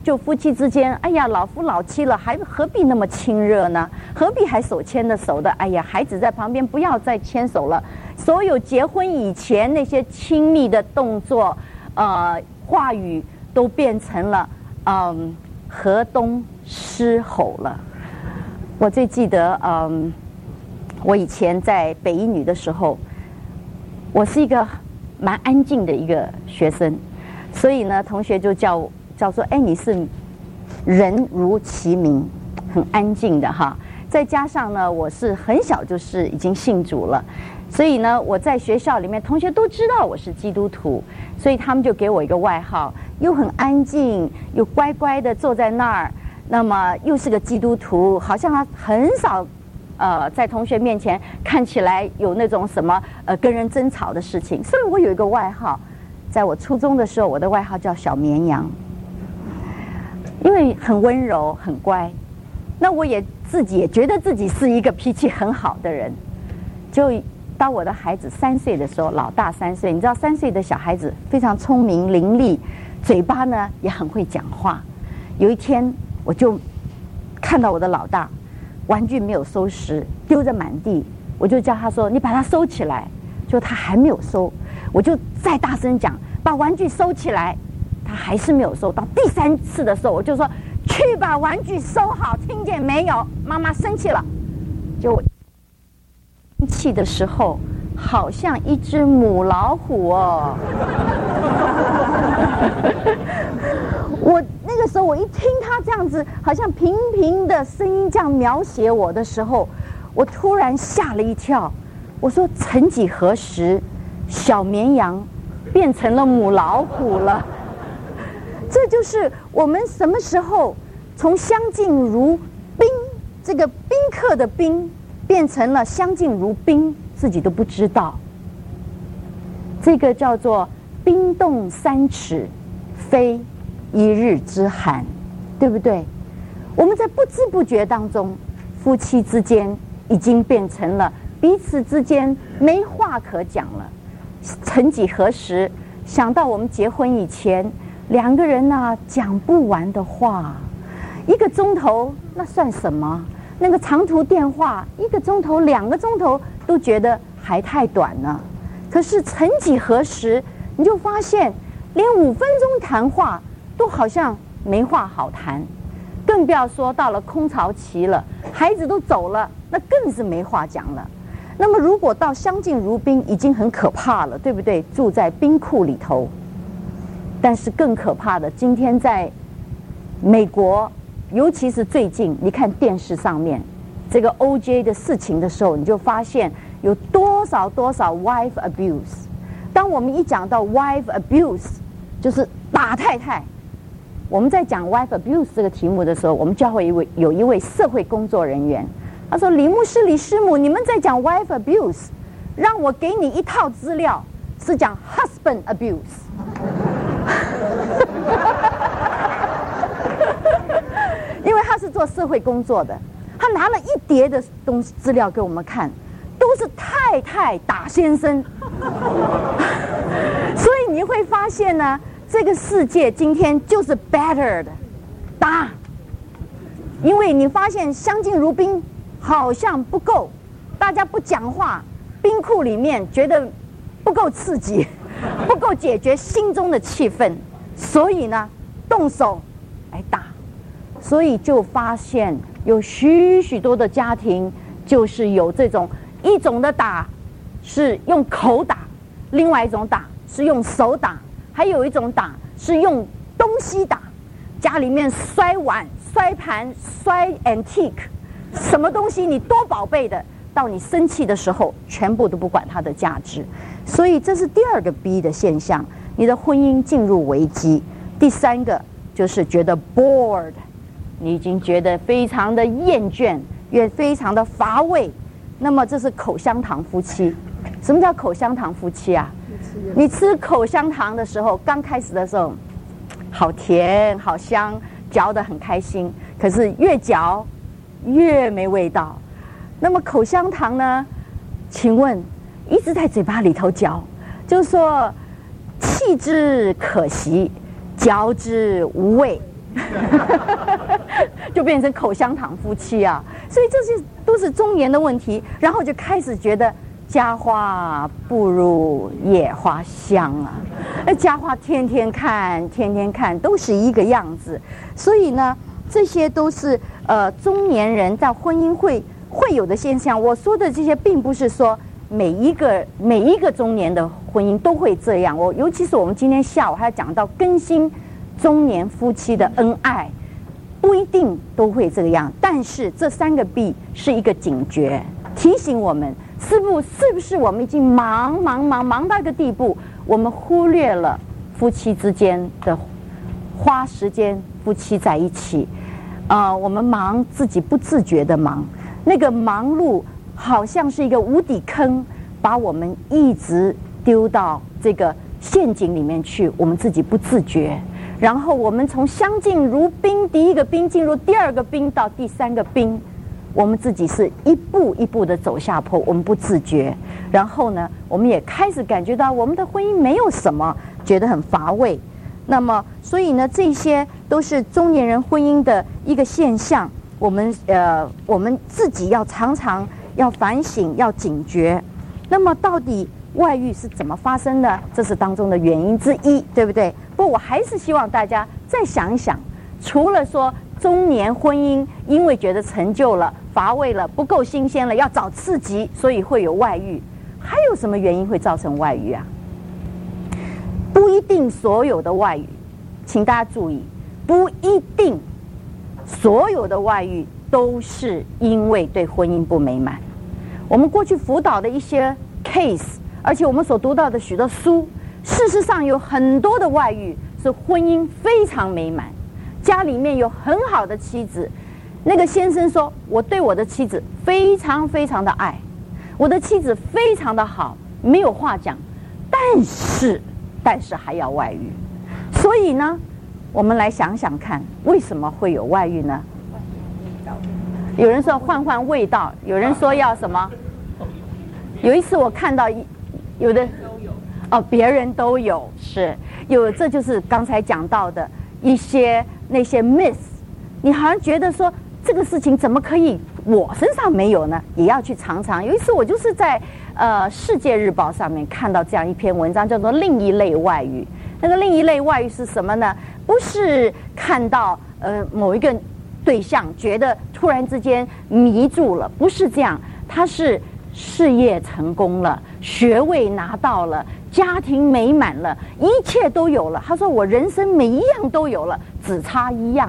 就夫妻之间，哎呀，老夫老妻了，还何必那么亲热呢？何必还手牵着手的？哎呀，孩子在旁边，不要再牵手了。所有结婚以前那些亲密的动作，呃，话语都变成了嗯河东狮吼了。我最记得，嗯，我以前在北一女的时候，我是一个蛮安静的一个学生，所以呢，同学就叫叫做，哎，你是人如其名，很安静的哈。再加上呢，我是很小就是已经信主了，所以呢，我在学校里面，同学都知道我是基督徒，所以他们就给我一个外号，又很安静，又乖乖的坐在那儿，那么又是个基督徒，好像他很少。呃，在同学面前看起来有那种什么呃跟人争吵的事情，所以我有一个外号，在我初中的时候，我的外号叫小绵羊，因为很温柔很乖。那我也自己也觉得自己是一个脾气很好的人。就当我的孩子三岁的时候，老大三岁，你知道三岁的小孩子非常聪明伶俐，嘴巴呢也很会讲话。有一天我就看到我的老大。玩具没有收拾，丢在满地，我就叫他说：“你把它收起来。”就他还没有收，我就再大声讲：“把玩具收起来。”他还是没有收。到第三次的时候，我就说：“去把玩具收好，听见没有？妈妈生气了。”就生气的时候，好像一只母老虎哦。我那个时候，我一听他这样子，好像平平的声音这样描写我的时候，我突然吓了一跳。我说：“曾几何时，小绵羊变成了母老虎了。”这就是我们什么时候从相敬如宾这个宾客的宾，变成了相敬如宾，自己都不知道。这个叫做冰冻三尺，非一日之寒，对不对？我们在不知不觉当中，夫妻之间已经变成了彼此之间没话可讲了。曾几何时，想到我们结婚以前，两个人呢讲不完的话，一个钟头那算什么？那个长途电话，一个钟头、两个钟头都觉得还太短呢。可是曾几何时，你就发现，连五分钟谈话都好像没话好谈，更不要说到了空巢期了，孩子都走了，那更是没话讲了。那么如果到相敬如宾，已经很可怕了，对不对？住在冰库里头。但是更可怕的，今天在美国，尤其是最近，你看电视上面这个 O J 的事情的时候，你就发现有多少多少 wife abuse。当我们一讲到 wife abuse， 就是打太太。我们在讲 wife abuse 这个题目的时候，我们教会一位有一位社会工作人员，他说：“李牧师、李师母，你们在讲 wife abuse， 让我给你一套资料，是讲 husband abuse。”因为他是做社会工作的，他拿了一叠的东西资料给我们看，都是太太打先生。所以你会发现呢，这个世界今天就是 better 的打，因为你发现相敬如宾好像不够，大家不讲话，冰库里面觉得不够刺激，不够解决心中的气氛，所以呢，动手来打。所以就发现有许许多的家庭，就是有这种一种的打是用口打，另外一种打是用手打，还有一种打是用东西打，家里面摔碗、摔盘、摔 antique， 什么东西你多宝贝的，到你生气的时候，全部都不管它的价值。所以这是第二个 B 的现象，你的婚姻进入危机。第三个就是觉得 bored， 你已经觉得非常的厌倦，也非常的乏味。那么这是口香糖夫妻。什么叫口香糖夫妻啊？你吃口香糖的时候，刚开始的时候好甜好香，嚼得很开心，可是越嚼越没味道。那么口香糖呢，请问一直在嘴巴里头嚼，就是说弃之可惜，嚼之无味。 就变成口香糖夫妻啊。所以这些都是中年的问题，然后就开始觉得家花不如野花香啊，那家花天天看天天看都是一个样子。所以呢，这些都是呃中年人在婚姻会会有的现象。我说的这些并不是说每一个每一个中年的婚姻都会这样，我尤其是我们今天下午还要讲到更新中年夫妻的恩爱，不一定都会这个样。但是这三个 B 是一个警觉，提醒我们是不是不是我们已经忙忙忙忙到一个地步，我们忽略了夫妻之间的花时间夫妻在一起，呃，我们忙自己不自觉的忙，那个忙碌好像是一个无底坑，把我们一直丢到这个陷阱里面去，我们自己不自觉。然后我们从相敬如宾，第一个宾进入第二个宾到第三个宾，我们自己是一步一步的走下坡，我们不自觉。然后呢，我们也开始感觉到我们的婚姻没有什么，觉得很乏味。那么，所以呢，这些都是中年人婚姻的一个现象。我们呃，我们自己要常常要反省，要警觉。那么，到底外遇是怎么发生的？这是当中的原因之一，对不对？不过，我还是希望大家再想一想，除了说中年婚姻因为觉得陈旧了、乏味了、不够新鲜了，要找刺激，所以会有外遇，还有什么原因会造成外遇啊？不一定所有的外遇，请大家注意，不一定所有的外遇都是因为对婚姻不美满。我们过去辅导的一些 case， 而且我们所读到的许多书，事实上有很多的外遇是婚姻非常美满，家里面有很好的妻子，那个先生说，我对我的妻子非常非常的爱，我的妻子非常的好，没有话讲，但是但是还要外遇。所以呢，我们来想想看，为什么会有外遇呢？有人说换换味道，有人说要什么？有一次我看到有的哦，别人都有，是有，这就是刚才讲到的一些那些 myth， 你好像觉得说这个事情怎么可以我身上没有呢？也要去尝尝。有一次我就是在呃《世界日报》上面看到这样一篇文章，叫做另一类外遇。那个另一类外遇是什么呢？不是看到呃某一个对象觉得突然之间迷住了，不是这样，他是事业成功了，学位拿到了，家庭美满了，一切都有了。他说我人生每一样都有了，只差一样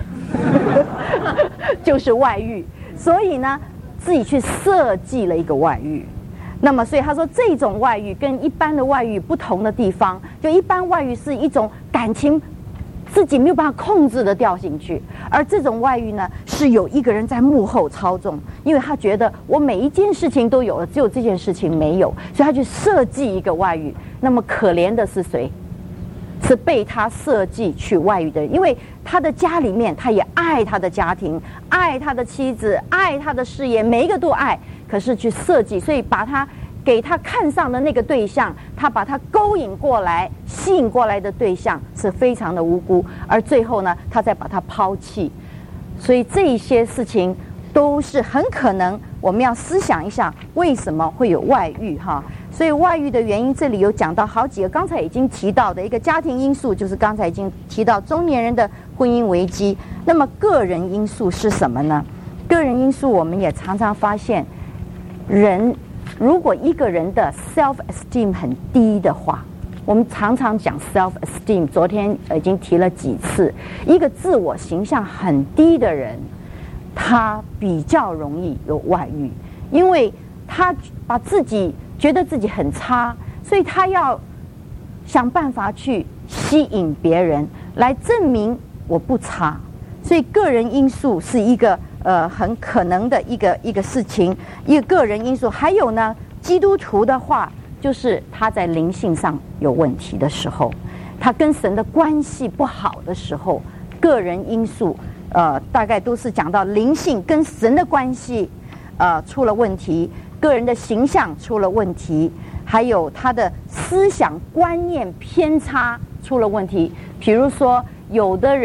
就是外遇。所以呢，自己去设计了一个外遇。那么所以他说这种外遇跟一般的外遇不同的地方，就一般外遇是一种感情自己没有办法控制的掉进去，而这种外遇呢，是有一个人在幕后操纵，因为他觉得我每一件事情都有了，只有这件事情没有，所以他去设计一个外遇。那么可怜的是谁？是被他设计去外遇的人，因为他的家里面他也爱他的家庭，爱他的妻子，爱他的事业，每一个都爱，可是去设计，所以把他给他看上的那个对象，他把他勾引过来吸引过来的对象是非常的无辜，而最后呢，他再把他抛弃。所以这些事情都是很可能我们要思想一下，为什么会有外遇哈？所以外遇的原因，这里有讲到好几个，刚才已经提到的一个家庭因素，就是刚才已经提到中年人的婚姻危机。那么个人因素是什么呢？个人因素我们也常常发现，人如果一个人的 self esteem 很低的话，我们常常讲 self esteem， 昨天已经提了几次，一个自我形象很低的人，他比较容易有外遇，因为他把自己觉得自己很差，所以他要想办法去吸引别人来证明我不差。所以个人因素是一个呃很可能的一个一个事情，一个个人因素。还有呢，基督徒的话，就是他在灵性上有问题的时候，他跟神的关系不好的时候，个人因素呃大概都是讲到灵性跟神的关系呃出了问题，个人的形象出了问题，还有他的思想观念偏差出了问题。比如说有的人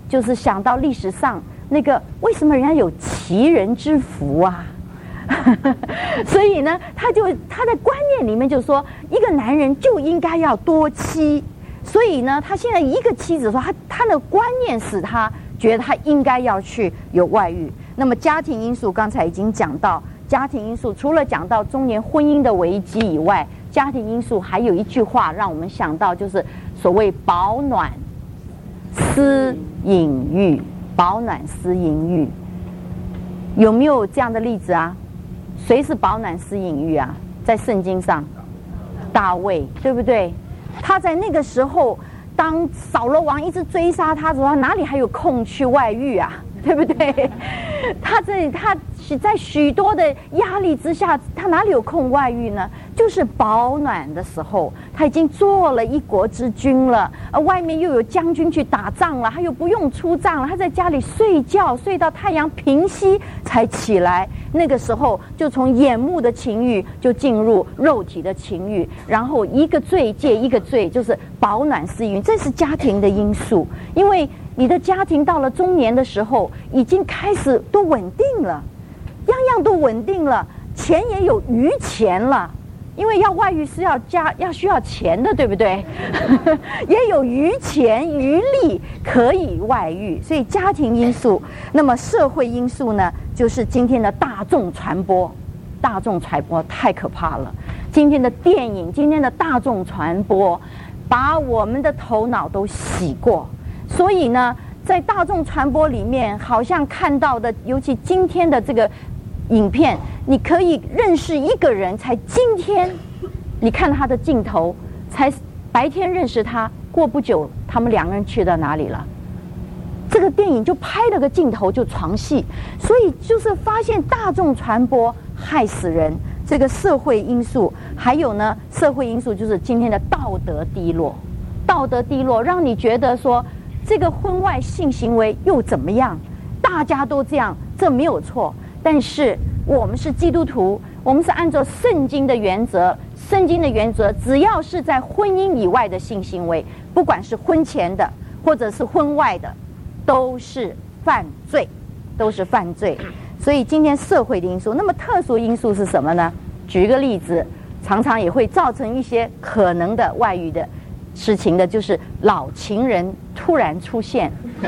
就是想到历史上那个为什么人家有奇人之福啊？所以呢，他就他的观念里面就说，一个男人就应该要多妻。所以呢，他现在一个妻子说，他他的观念使他觉得他应该要去有外遇。那么家庭因素刚才已经讲到，家庭因素除了讲到中年婚姻的危机以外，家庭因素还有一句话让我们想到，就是所谓保暖思淫欲，保暖思淫欲，有没有这样的例子啊？谁是保暖思淫欲啊？在圣经上，大卫，对不对？他在那个时候，当扫罗王一直追杀他的时候，他哪里还有空去外遇啊？对不对？他在他在许多的压力之下，他哪里有空外遇呢？就是保暖的时候，他已经做了一国之君了，而外面又有将军去打仗了，他又不用出战了，他在家里睡觉，睡到太阳平息才起来。那个时候就从眼目的情欲就进入肉体的情欲，然后一个罪借一个罪，就是保暖思淫欲，这是家庭的因素。因为你的家庭到了中年的时候，已经开始都稳定了，样样都稳定了，钱也有余钱了。因为要外遇是要加要需要钱的，对不对？也有余钱余力可以外遇，所以家庭因素。那么社会因素呢，就是今天的大众传播，大众传播太可怕了。今天的电影，今天的大众传播，把我们的头脑都洗过。所以呢，在大众传播里面，好像看到的，尤其今天的这个影片，你可以认识一个人，才今天你看他的镜头，才白天认识他，过不久他们两个人去到哪里了？这个电影就拍了个镜头就床戏，所以就是发现大众传播害死人。这个社会因素，还有呢，社会因素就是今天的道德低落，道德低落让你觉得说，这个婚外性行为又怎么样？大家都这样，这没有错。但是我们是基督徒，我们是按照圣经的原则，圣经的原则，只要是在婚姻以外的性行为，不管是婚前的或者是婚外的，都是犯罪，都是犯罪。所以今天社会的因素，那么特殊因素是什么呢？举一个例子，常常也会造成一些可能的外遇的事情的，就是老情人突然出现。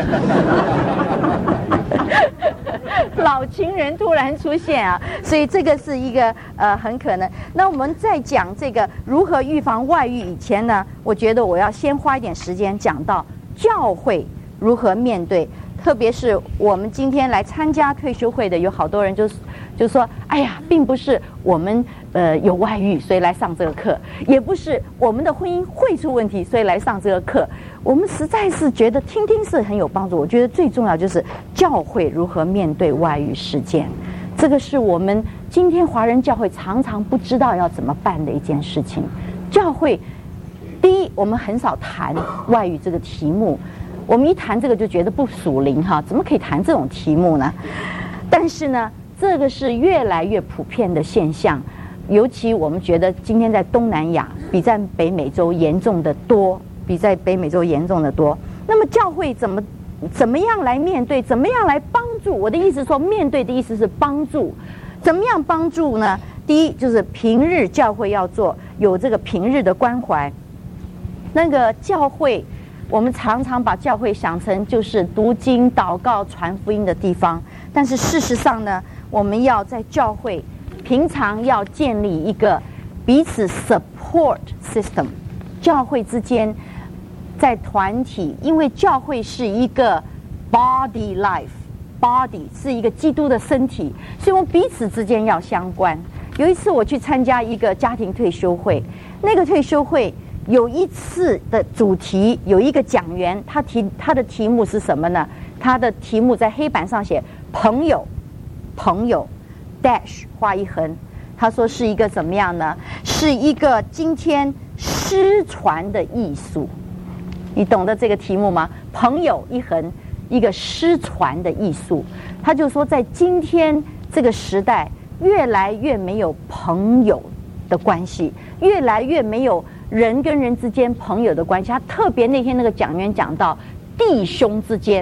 老情人突然出现啊，所以这个是一个呃很可能。那我们在讲这个如何预防外遇以前呢，我觉得我要先花一点时间讲到教会如何面对，特别是我们今天来参加退休会的，有好多人就就说，哎呀，并不是我们呃有外遇所以来上这个课，也不是我们的婚姻会出问题所以来上这个课。我们实在是觉得听听是很有帮助。我觉得最重要就是教会如何面对外遇事件，这个是我们今天华人教会常常不知道要怎么办的一件事情。教会第一，我们很少谈外遇这个题目，我们一谈这个就觉得不属灵哈，怎么可以谈这种题目呢？但是呢，这个是越来越普遍的现象，尤其我们觉得今天在东南亚比在北美洲严重的多，比在北美洲严重的多。那么教会怎么怎么样来面对，怎么样来帮助？我的意思说，面对的意思是帮助。怎么样帮助呢？第一就是平日教会要做有这个平日的关怀。那个教会，我们常常把教会想成就是读经、祷告、传福音的地方，但是事实上呢，我们要在教会平常要建立一个彼此 support system， 教会之间在团体，因为教会是一个 body life， body 是一个基督的身体，所以我们彼此之间要相关。有一次我去参加一个家庭退休会，那个退休会有一次的主题，有一个讲员，他提他的题目是什么呢？他的题目在黑板上写朋友，朋友 dash 画一横。他说是一个怎么样呢？是一个今天失传的艺术。你懂得这个题目吗？朋友一横，一个失传的艺术。他就说，在今天这个时代，越来越没有朋友的关系，越来越没有人跟人之间朋友的关系。他特别那天那个讲员讲到弟兄之间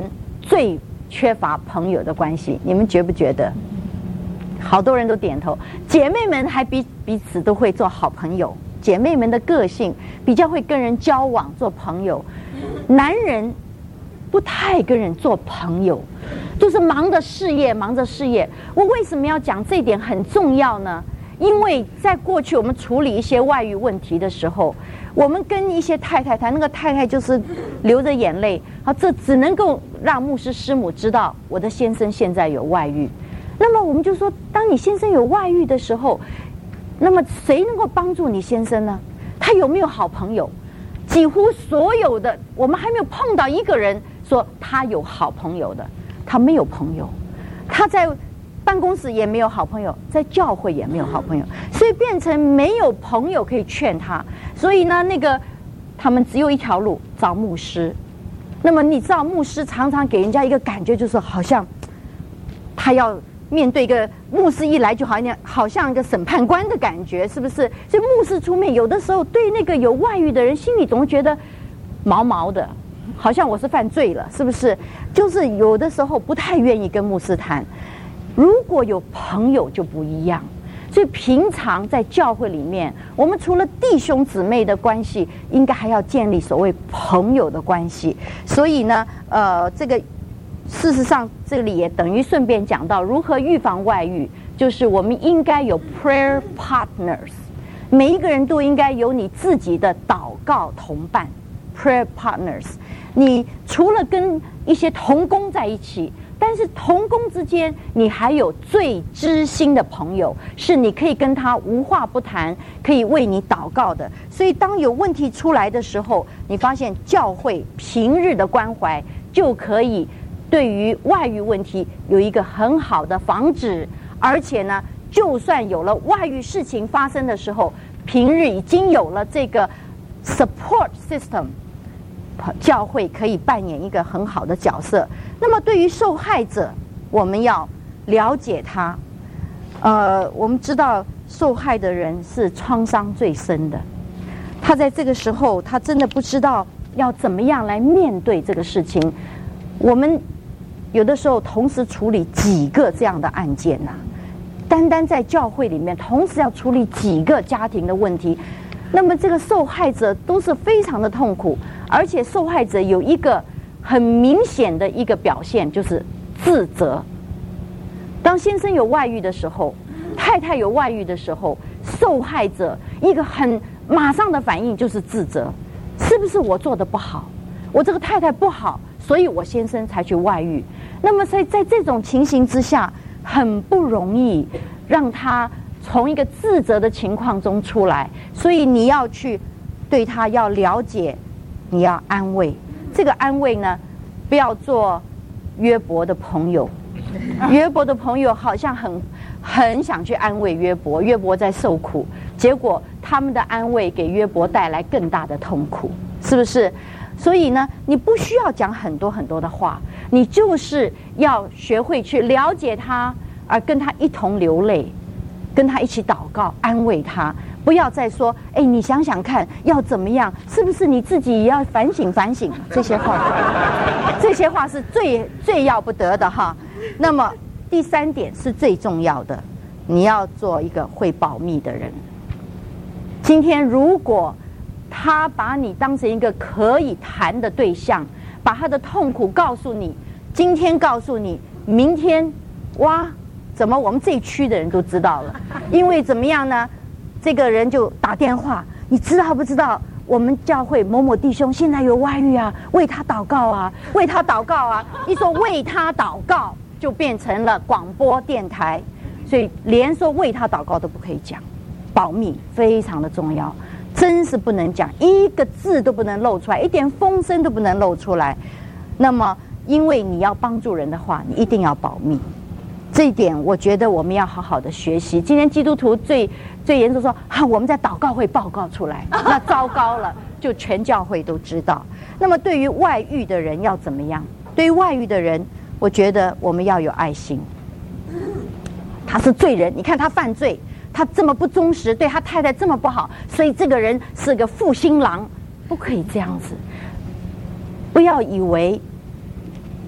最缺乏朋友的关系，你们觉不觉得？好多人都点头。姐妹们还彼彼此都会做好朋友，姐妹们的个性比较会跟人交往做朋友，男人不太跟人做朋友，就是忙着事业，忙着事业。我为什么要讲这一点很重要呢？因为在过去我们处理一些外遇问题的时候，我们跟一些太太谈，那个太太就是流着眼泪，好，这只能够让牧师师母知道我的先生现在有外遇。那么我们就说，当你先生有外遇的时候，那么谁能够帮助你先生呢？他有没有好朋友？几乎所有的，我们还没有碰到一个人说他有好朋友的，他没有朋友，他在办公室也没有好朋友，在教会也没有好朋友，所以变成没有朋友可以劝他。所以呢，那个他们只有一条路，找牧师。那么你知道，牧师常常给人家一个感觉，就是好像他要面对一个牧师一来就好像好像一个审判官的感觉，是不是？所以牧师出面，有的时候对那个有外遇的人心里总会觉得毛毛的，好像我是犯罪了，是不是？就是有的时候不太愿意跟牧师谈。如果有朋友就不一样。所以平常在教会里面，我们除了弟兄姊妹的关系，应该还要建立所谓朋友的关系。所以呢，呃，这个事实上这里也等于顺便讲到如何预防外遇，就是我们应该有 prayer partners， 每一个人都应该有你自己的祷告同伴 prayer partners。 你除了跟一些同工在一起，但是同工之间你还有最知心的朋友，是你可以跟他无话不谈，可以为你祷告的。所以当有问题出来的时候，你发现教会平日的关怀就可以对于外遇问题有一个很好的防止。而且呢，就算有了外遇事情发生的时候，平日已经有了这个 support system， 教会可以扮演一个很好的角色。那么对于受害者，我们要了解他。呃，我们知道受害的人是创伤最深的，他在这个时候他真的不知道要怎么样来面对这个事情。我们有的时候同时处理几个这样的案件呐、啊，单单在教会里面同时要处理几个家庭的问题，那么这个受害者都是非常的痛苦。而且受害者有一个很明显的一个表现，就是自责。当先生有外遇的时候，太太有外遇的时候，受害者一个很马上的反应就是自责，是不是我做的不好，我这个太太不好，所以我先生才去外遇。那么在在这种情形之下，很不容易让他从一个自责的情况中出来。所以你要去对他要了解，你要安慰。这个安慰呢，不要做约伯的朋友。约伯的朋友好像很很想去安慰约伯，约伯在受苦，结果他们的安慰给约伯带来更大的痛苦，是不是？所以呢，你不需要讲很多很多的话，你就是要学会去了解他，而跟他一同流泪，跟他一起祷告，安慰他。不要再说，哎，你想想看，要怎么样？是不是你自己也要反省反省？这些话，这些话是最最要不得的哈。那么第三点是最重要的，你要做一个会保密的人。今天如果他把你当成一个可以谈的对象，把他的痛苦告诉你，今天告诉你，明天，哇，怎么我们这一区的人都知道了？因为怎么样呢？这个人就打电话，你知道不知道我们教会某某弟兄现在有外遇啊，为他祷告啊，为他祷告啊。一说为他祷告，就变成了广播电台，所以连说为他祷告都不可以讲，保密非常的重要，真是不能讲，一个字都不能露出来，一点风声都不能露出来。那么因为你要帮助人的话，你一定要保密。这一点我觉得我们要好好的学习。今天基督徒最最严重说啊，我们在祷告会报告出来，那糟糕了，就全教会都知道。那么对于外遇的人要怎么样？对于外遇的人，我觉得我们要有爱心。他是罪人，你看他犯罪，他这么不忠实，对他太太这么不好，所以这个人是个负心郎，不可以这样子。不要以为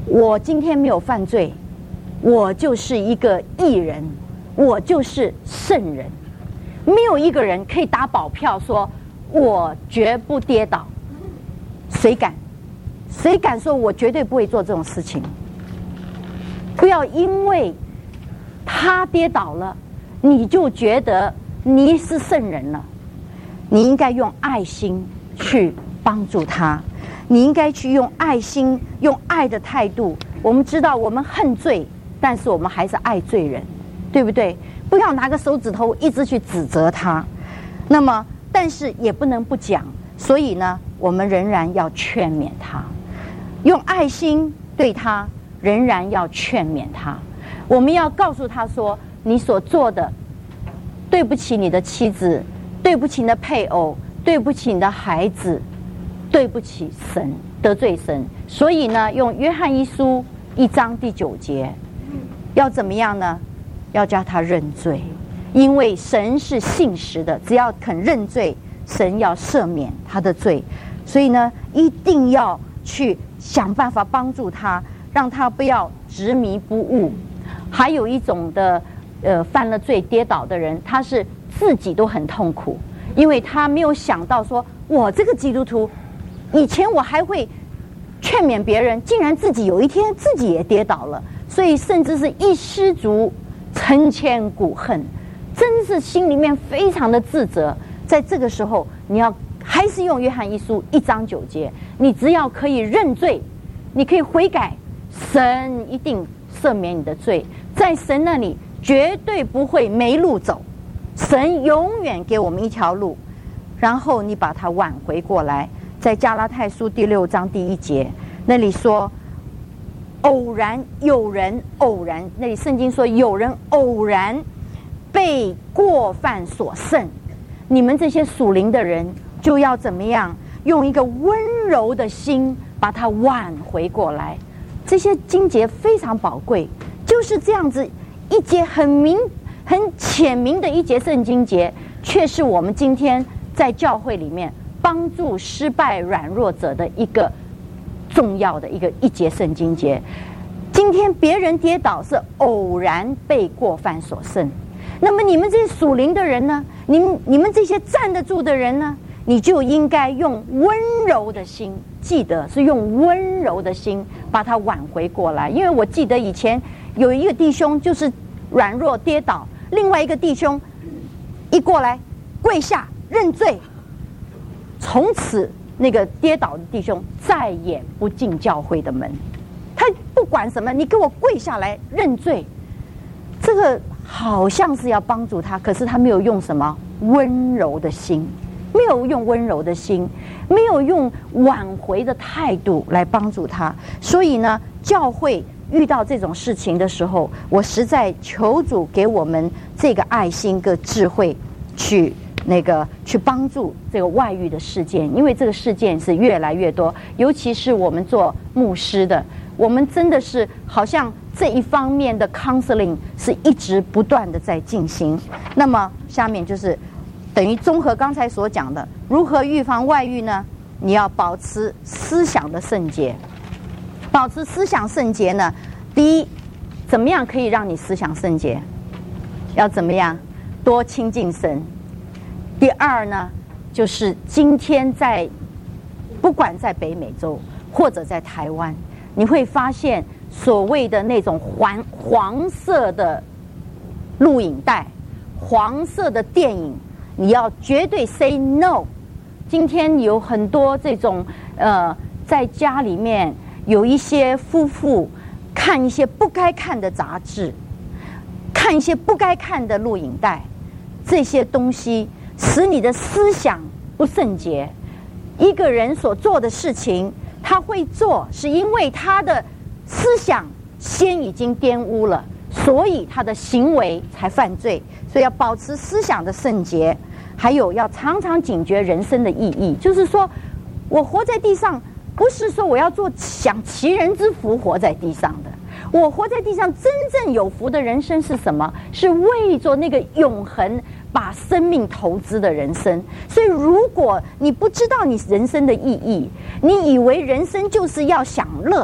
我今天没有犯罪，我就是一个义人，我就是圣人。没有一个人可以打保票说我绝不跌倒，谁敢？谁敢说我绝对不会做这种事情？不要因为他跌倒了，你就觉得你是圣人了。你应该用爱心去帮助他，你应该去用爱心，用爱的态度。我们知道我们恨罪，但是我们还是爱罪人，对不对？不要拿个手指头一直去指责他，那么但是也不能不讲，所以呢，我们仍然要劝勉他，用爱心对他，仍然要劝勉他。我们要告诉他说，你所做的对不起你的妻子，对不起你的配偶，对不起你的孩子，对不起神，得罪神。所以呢，用约翰一书一章第九节，要怎么样呢？要叫他认罪，因为神是信实的，只要肯认罪，神要赦免他的罪。所以呢，一定要去想办法帮助他，让他不要执迷不悟。还有一种的呃犯了罪跌倒的人，他是自己都很痛苦，因为他没有想到说，我这个基督徒以前我还会劝勉别人，竟然自己有一天自己也跌倒了，所以甚至是一失足成千古恨，真是心里面非常的自责。在这个时候，你要还是用约翰一书一章九节，你只要可以认罪，你可以悔改，神一定赦免你的罪，在神那里绝对不会没路走，神永远给我们一条路，然后你把它挽回过来。在加拉太书第六章第一节那里说，偶然有人偶然，那里圣经说有人偶然被过犯所胜，你们这些属灵的人就要怎么样，用一个温柔的心把它挽回过来。这些经节非常宝贵，就是这样子一节很明很浅明的一节圣经节，却是我们今天在教会里面帮助失败软弱者的一个重要的一个一节圣经节。今天别人跌倒是偶然被过犯所胜，那么你们这些属灵的人呢，你们你们这些站得住的人呢，你就应该用温柔的心，记得是用温柔的心把它挽回过来。因为我记得以前有一个弟兄就是软弱跌倒，另外一个弟兄一过来跪下认罪，从此那个跌倒的弟兄再也不进教会的门。他不管什么，你给我跪下来认罪，这个好像是要帮助他，可是他没有用什么温柔的心，没有用温柔的心，没有用挽回的态度来帮助他。所以呢，教会遇到这种事情的时候，我实在求主给我们这个爱心跟智慧，去那个去帮助这个外遇的事件，因为这个事件是越来越多，尤其是我们做牧师的，我们真的是好像这一方面的 counseling 是一直不断的在进行。那么下面就是等于综合刚才所讲的，如何预防外遇呢？你要保持思想的圣洁。保持思想圣洁呢，第一，怎么样可以让你思想圣洁？要怎么样？多亲近神。第二呢，就是今天在不管在北美洲或者在台湾，你会发现所谓的那种黄黄色的录影带、黄色的电影，你要绝对 say no。今天有很多这种呃，在家里面有一些夫妇看一些不该看的杂志，看一些不该看的录影带，这些东西使你的思想不圣洁。一个人所做的事情，他会做，是因为他的思想先已经玷污了，所以他的行为才犯罪。所以要保持思想的圣洁，还有要常常警觉人生的意义。就是说，我活在地上，不是说我要做享其人之福活在地上的。我活在地上真正有福的人生是什么？是为着那个永恒把生命投资的人生。所以如果你不知道你人生的意义，你以为人生就是要享乐，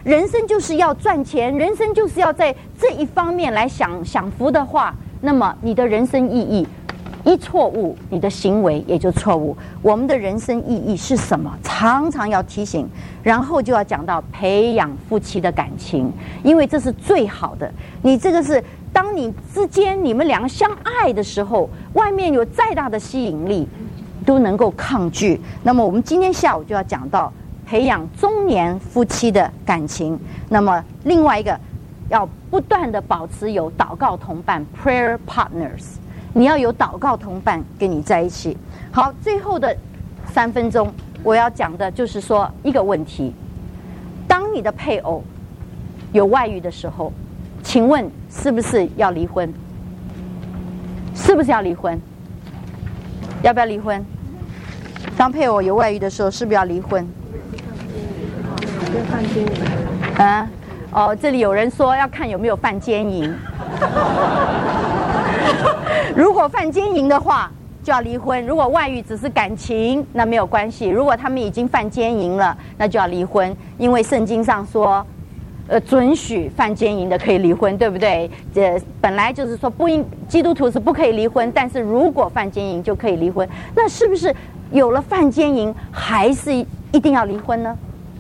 人生就是要赚钱，人生就是要在这一方面来享享福的话，那么你的人生意义一错误，你的行为也就错误。我们的人生意义是什么？常常要提醒，然后就要讲到培养夫妻的感情，因为这是最好的。你这个是当你之间你们两个相爱的时候，外面有再大的吸引力都能够抗拒。那么我们今天下午就要讲到培养中年夫妻的感情。那么另外一个要不断的保持有祷告同伴 prayer partners， 你要有祷告同伴跟你在一起。好，最后的三分钟我要讲的就是说一个问题，当你的配偶有外遇的时候，请问是不是要离婚？是不是要离婚？要不要离婚？当配偶有外遇的时候，是不是要离婚？啊，哦，这里有人说要看有没有犯奸淫。如果犯奸淫的话，就要离婚；如果外遇只是感情，那没有关系。如果他们已经犯奸淫了，那就要离婚，因为圣经上说，呃，准许犯奸淫的可以离婚，对不对？这本来就是说不应，基督徒是不可以离婚，但是如果犯奸淫就可以离婚。那是不是有了犯奸淫还是一定要离婚呢？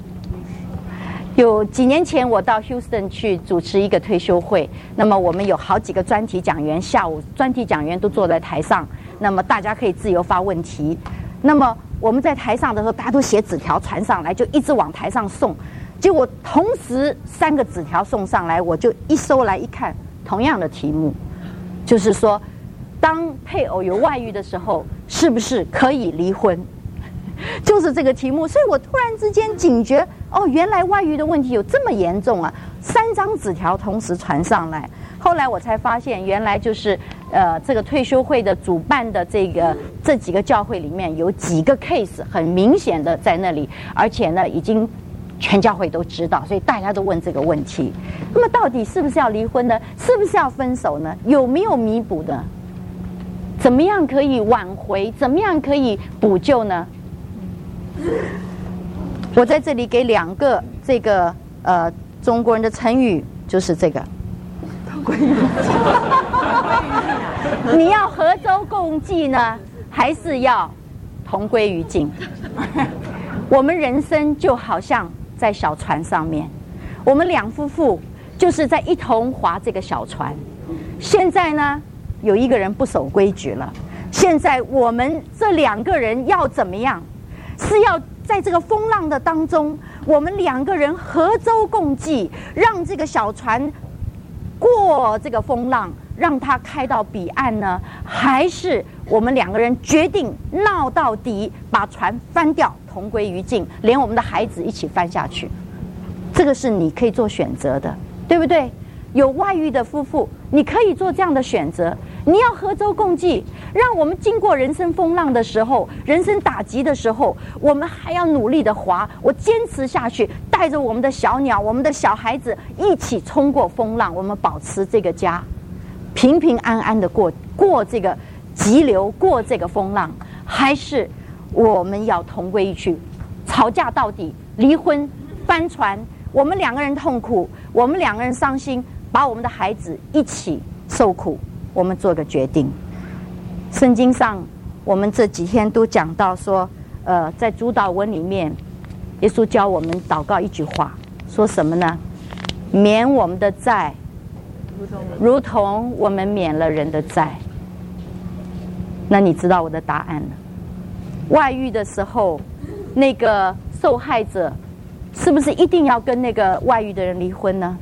有几年前我到 Houston 去主持一个退休会，那么我们有好几个专题讲员，下午专题讲员都坐在台上，那么大家可以自由发问题。那么我们在台上的时候，大家都写纸条传上来，就一直往台上送。结果同时三个纸条送上来，我就一收来一看，同样的题目，就是说当配偶有外遇的时候，是不是可以离婚？就是这个题目。所以我突然之间警觉，哦，原来外遇的问题有这么严重啊！三张纸条同时传上来，后来我才发现，原来就是呃，这个退休会的主办的这个这几个教会里面有几个 case 很明显的在那里，而且呢，已经全教会都知道，所以大家都问这个问题。那么到底是不是要离婚呢？是不是要分手呢？有没有弥补呢？怎么样可以挽回？怎么样可以补救呢？我在这里给两个这个呃中国人的成语，就是这个。你要合舟共济呢，还是要同归于尽？我们人生就好像在小船上面，我们两夫妇就是在一同划这个小船。现在呢，有一个人不守规矩了，现在我们这两个人要怎么样？是要在这个风浪的当中，我们两个人合舟共济，让这个小船过这个风浪，让它开到彼岸呢？还是我们两个人决定闹到底，把船翻掉，同归于尽，连我们的孩子一起翻下去？这个是你可以做选择的，对不对？有外遇的夫妇，你可以做这样的选择。你要合舟共济，让我们经过人生风浪的时候，人生打击的时候，我们还要努力的划，我坚持下去，带着我们的小鸟，我们的小孩子一起冲过风浪，我们保持这个家平平安安的过过这个急流，过这个风浪。还是我们要同归于尽，吵架到底，离婚，翻船，我们两个人痛苦，我们两个人伤心，把我们的孩子一起受苦，我们做个决定。圣经上我们这几天都讲到说，呃，在主祷文里面，耶稣教我们祷告一句话，说什么呢？免我们的债，如同我们免了人的债。那你知道我的答案了。外遇的时候，那个受害者是不是一定要跟那个外遇的人离婚呢？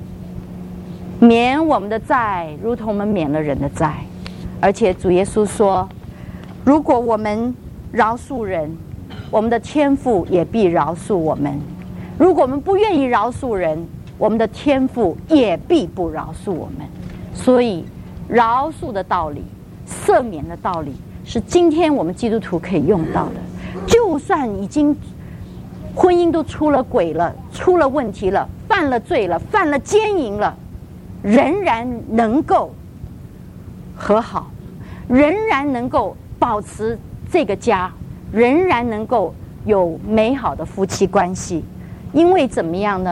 免我们的债，如同我们免了人的债。而且主耶稣说，如果我们饶恕人，我们的天父也必饶恕我们；如果我们不愿意饶恕人，我们的天父也必不饶恕我们。所以饶恕的道理，赦免的道理，是今天我们基督徒可以用到的。就算已经婚姻都出了轨了，出了问题了，犯了罪了，犯了奸淫了，仍然能够和好，仍然能够保持这个家，仍然能够有美好的夫妻关系。因为怎么样呢？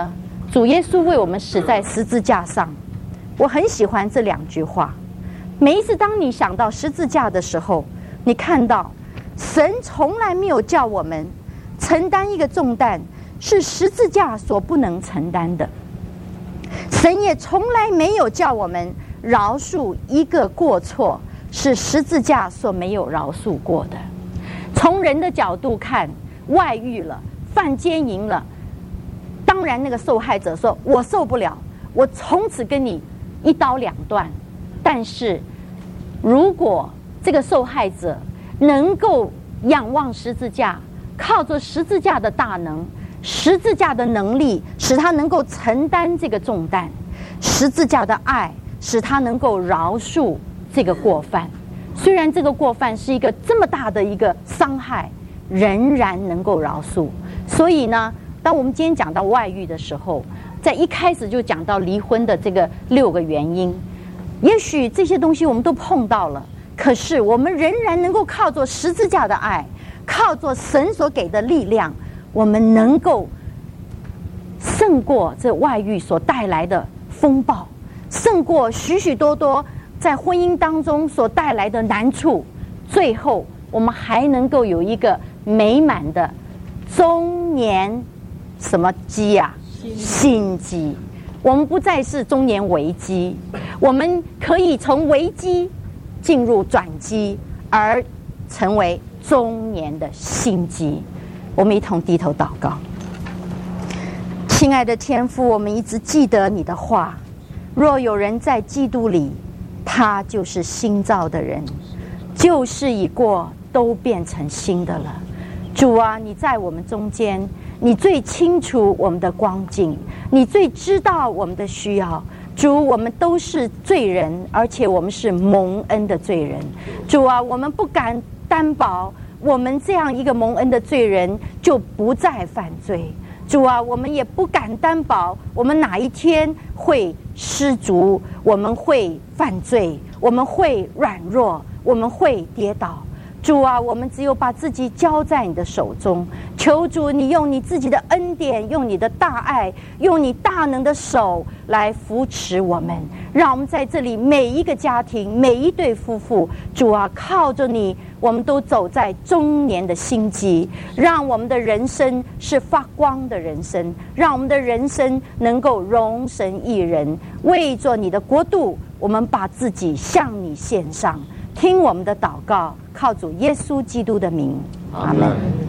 主耶稣为我们死在十字架上。我很喜欢这两句话。每一次当你想到十字架的时候，你看到神从来没有叫我们承担一个重担是十字架所不能承担的，神也从来没有叫我们饶恕一个过错是十字架所没有饶恕过的。从人的角度看，外遇了，犯奸淫了，当然那个受害者说我受不了，我从此跟你一刀两断。但是如果这个受害者能够仰望十字架，靠着十字架的大能，十字架的能力使他能够承担这个重担，十字架的爱使他能够饶恕这个过犯。虽然这个过犯是一个这么大的一个伤害，仍然能够饶恕。所以呢，当我们今天讲到外遇的时候，在一开始就讲到离婚的这个六个原因，也许这些东西我们都碰到了，可是我们仍然能够靠着十字架的爱，靠着神所给的力量，我们能够胜过这外遇所带来的风暴，胜过许许多多在婚姻当中所带来的难处，最后我们还能够有一个美满的中年什么基啊？新基。我们不再是中年危机，我们可以从危机进入转机，而成为中年的新基。我们一同低头祷告。亲爱的天父，我们一直记得你的话，若有人在基督里，他就是新造的人，旧事已过，都变成新的了。主啊，你在我们中间，你最清楚我们的光景，你最知道我们的需要。主，我们都是罪人，而且我们是蒙恩的罪人。主啊，我们不敢担保我们这样一个蒙恩的罪人就不再犯罪。主啊，我们也不敢担保我们哪一天会失足，我们会犯罪，我们会软弱，我们会跌倒。主啊，我们只有把自己交在你的手中，求主你用你自己的恩典，用你的大爱，用你大能的手来扶持我们，让我们在这里每一个家庭，每一对夫妇，主啊，靠着你，我们都走在中年的新基，让我们的人生是发光的人生，让我们的人生能够荣神益人，为着你的国度，我们把自己向你献上。听我们的祷告，靠主耶稣基督的名，阿们。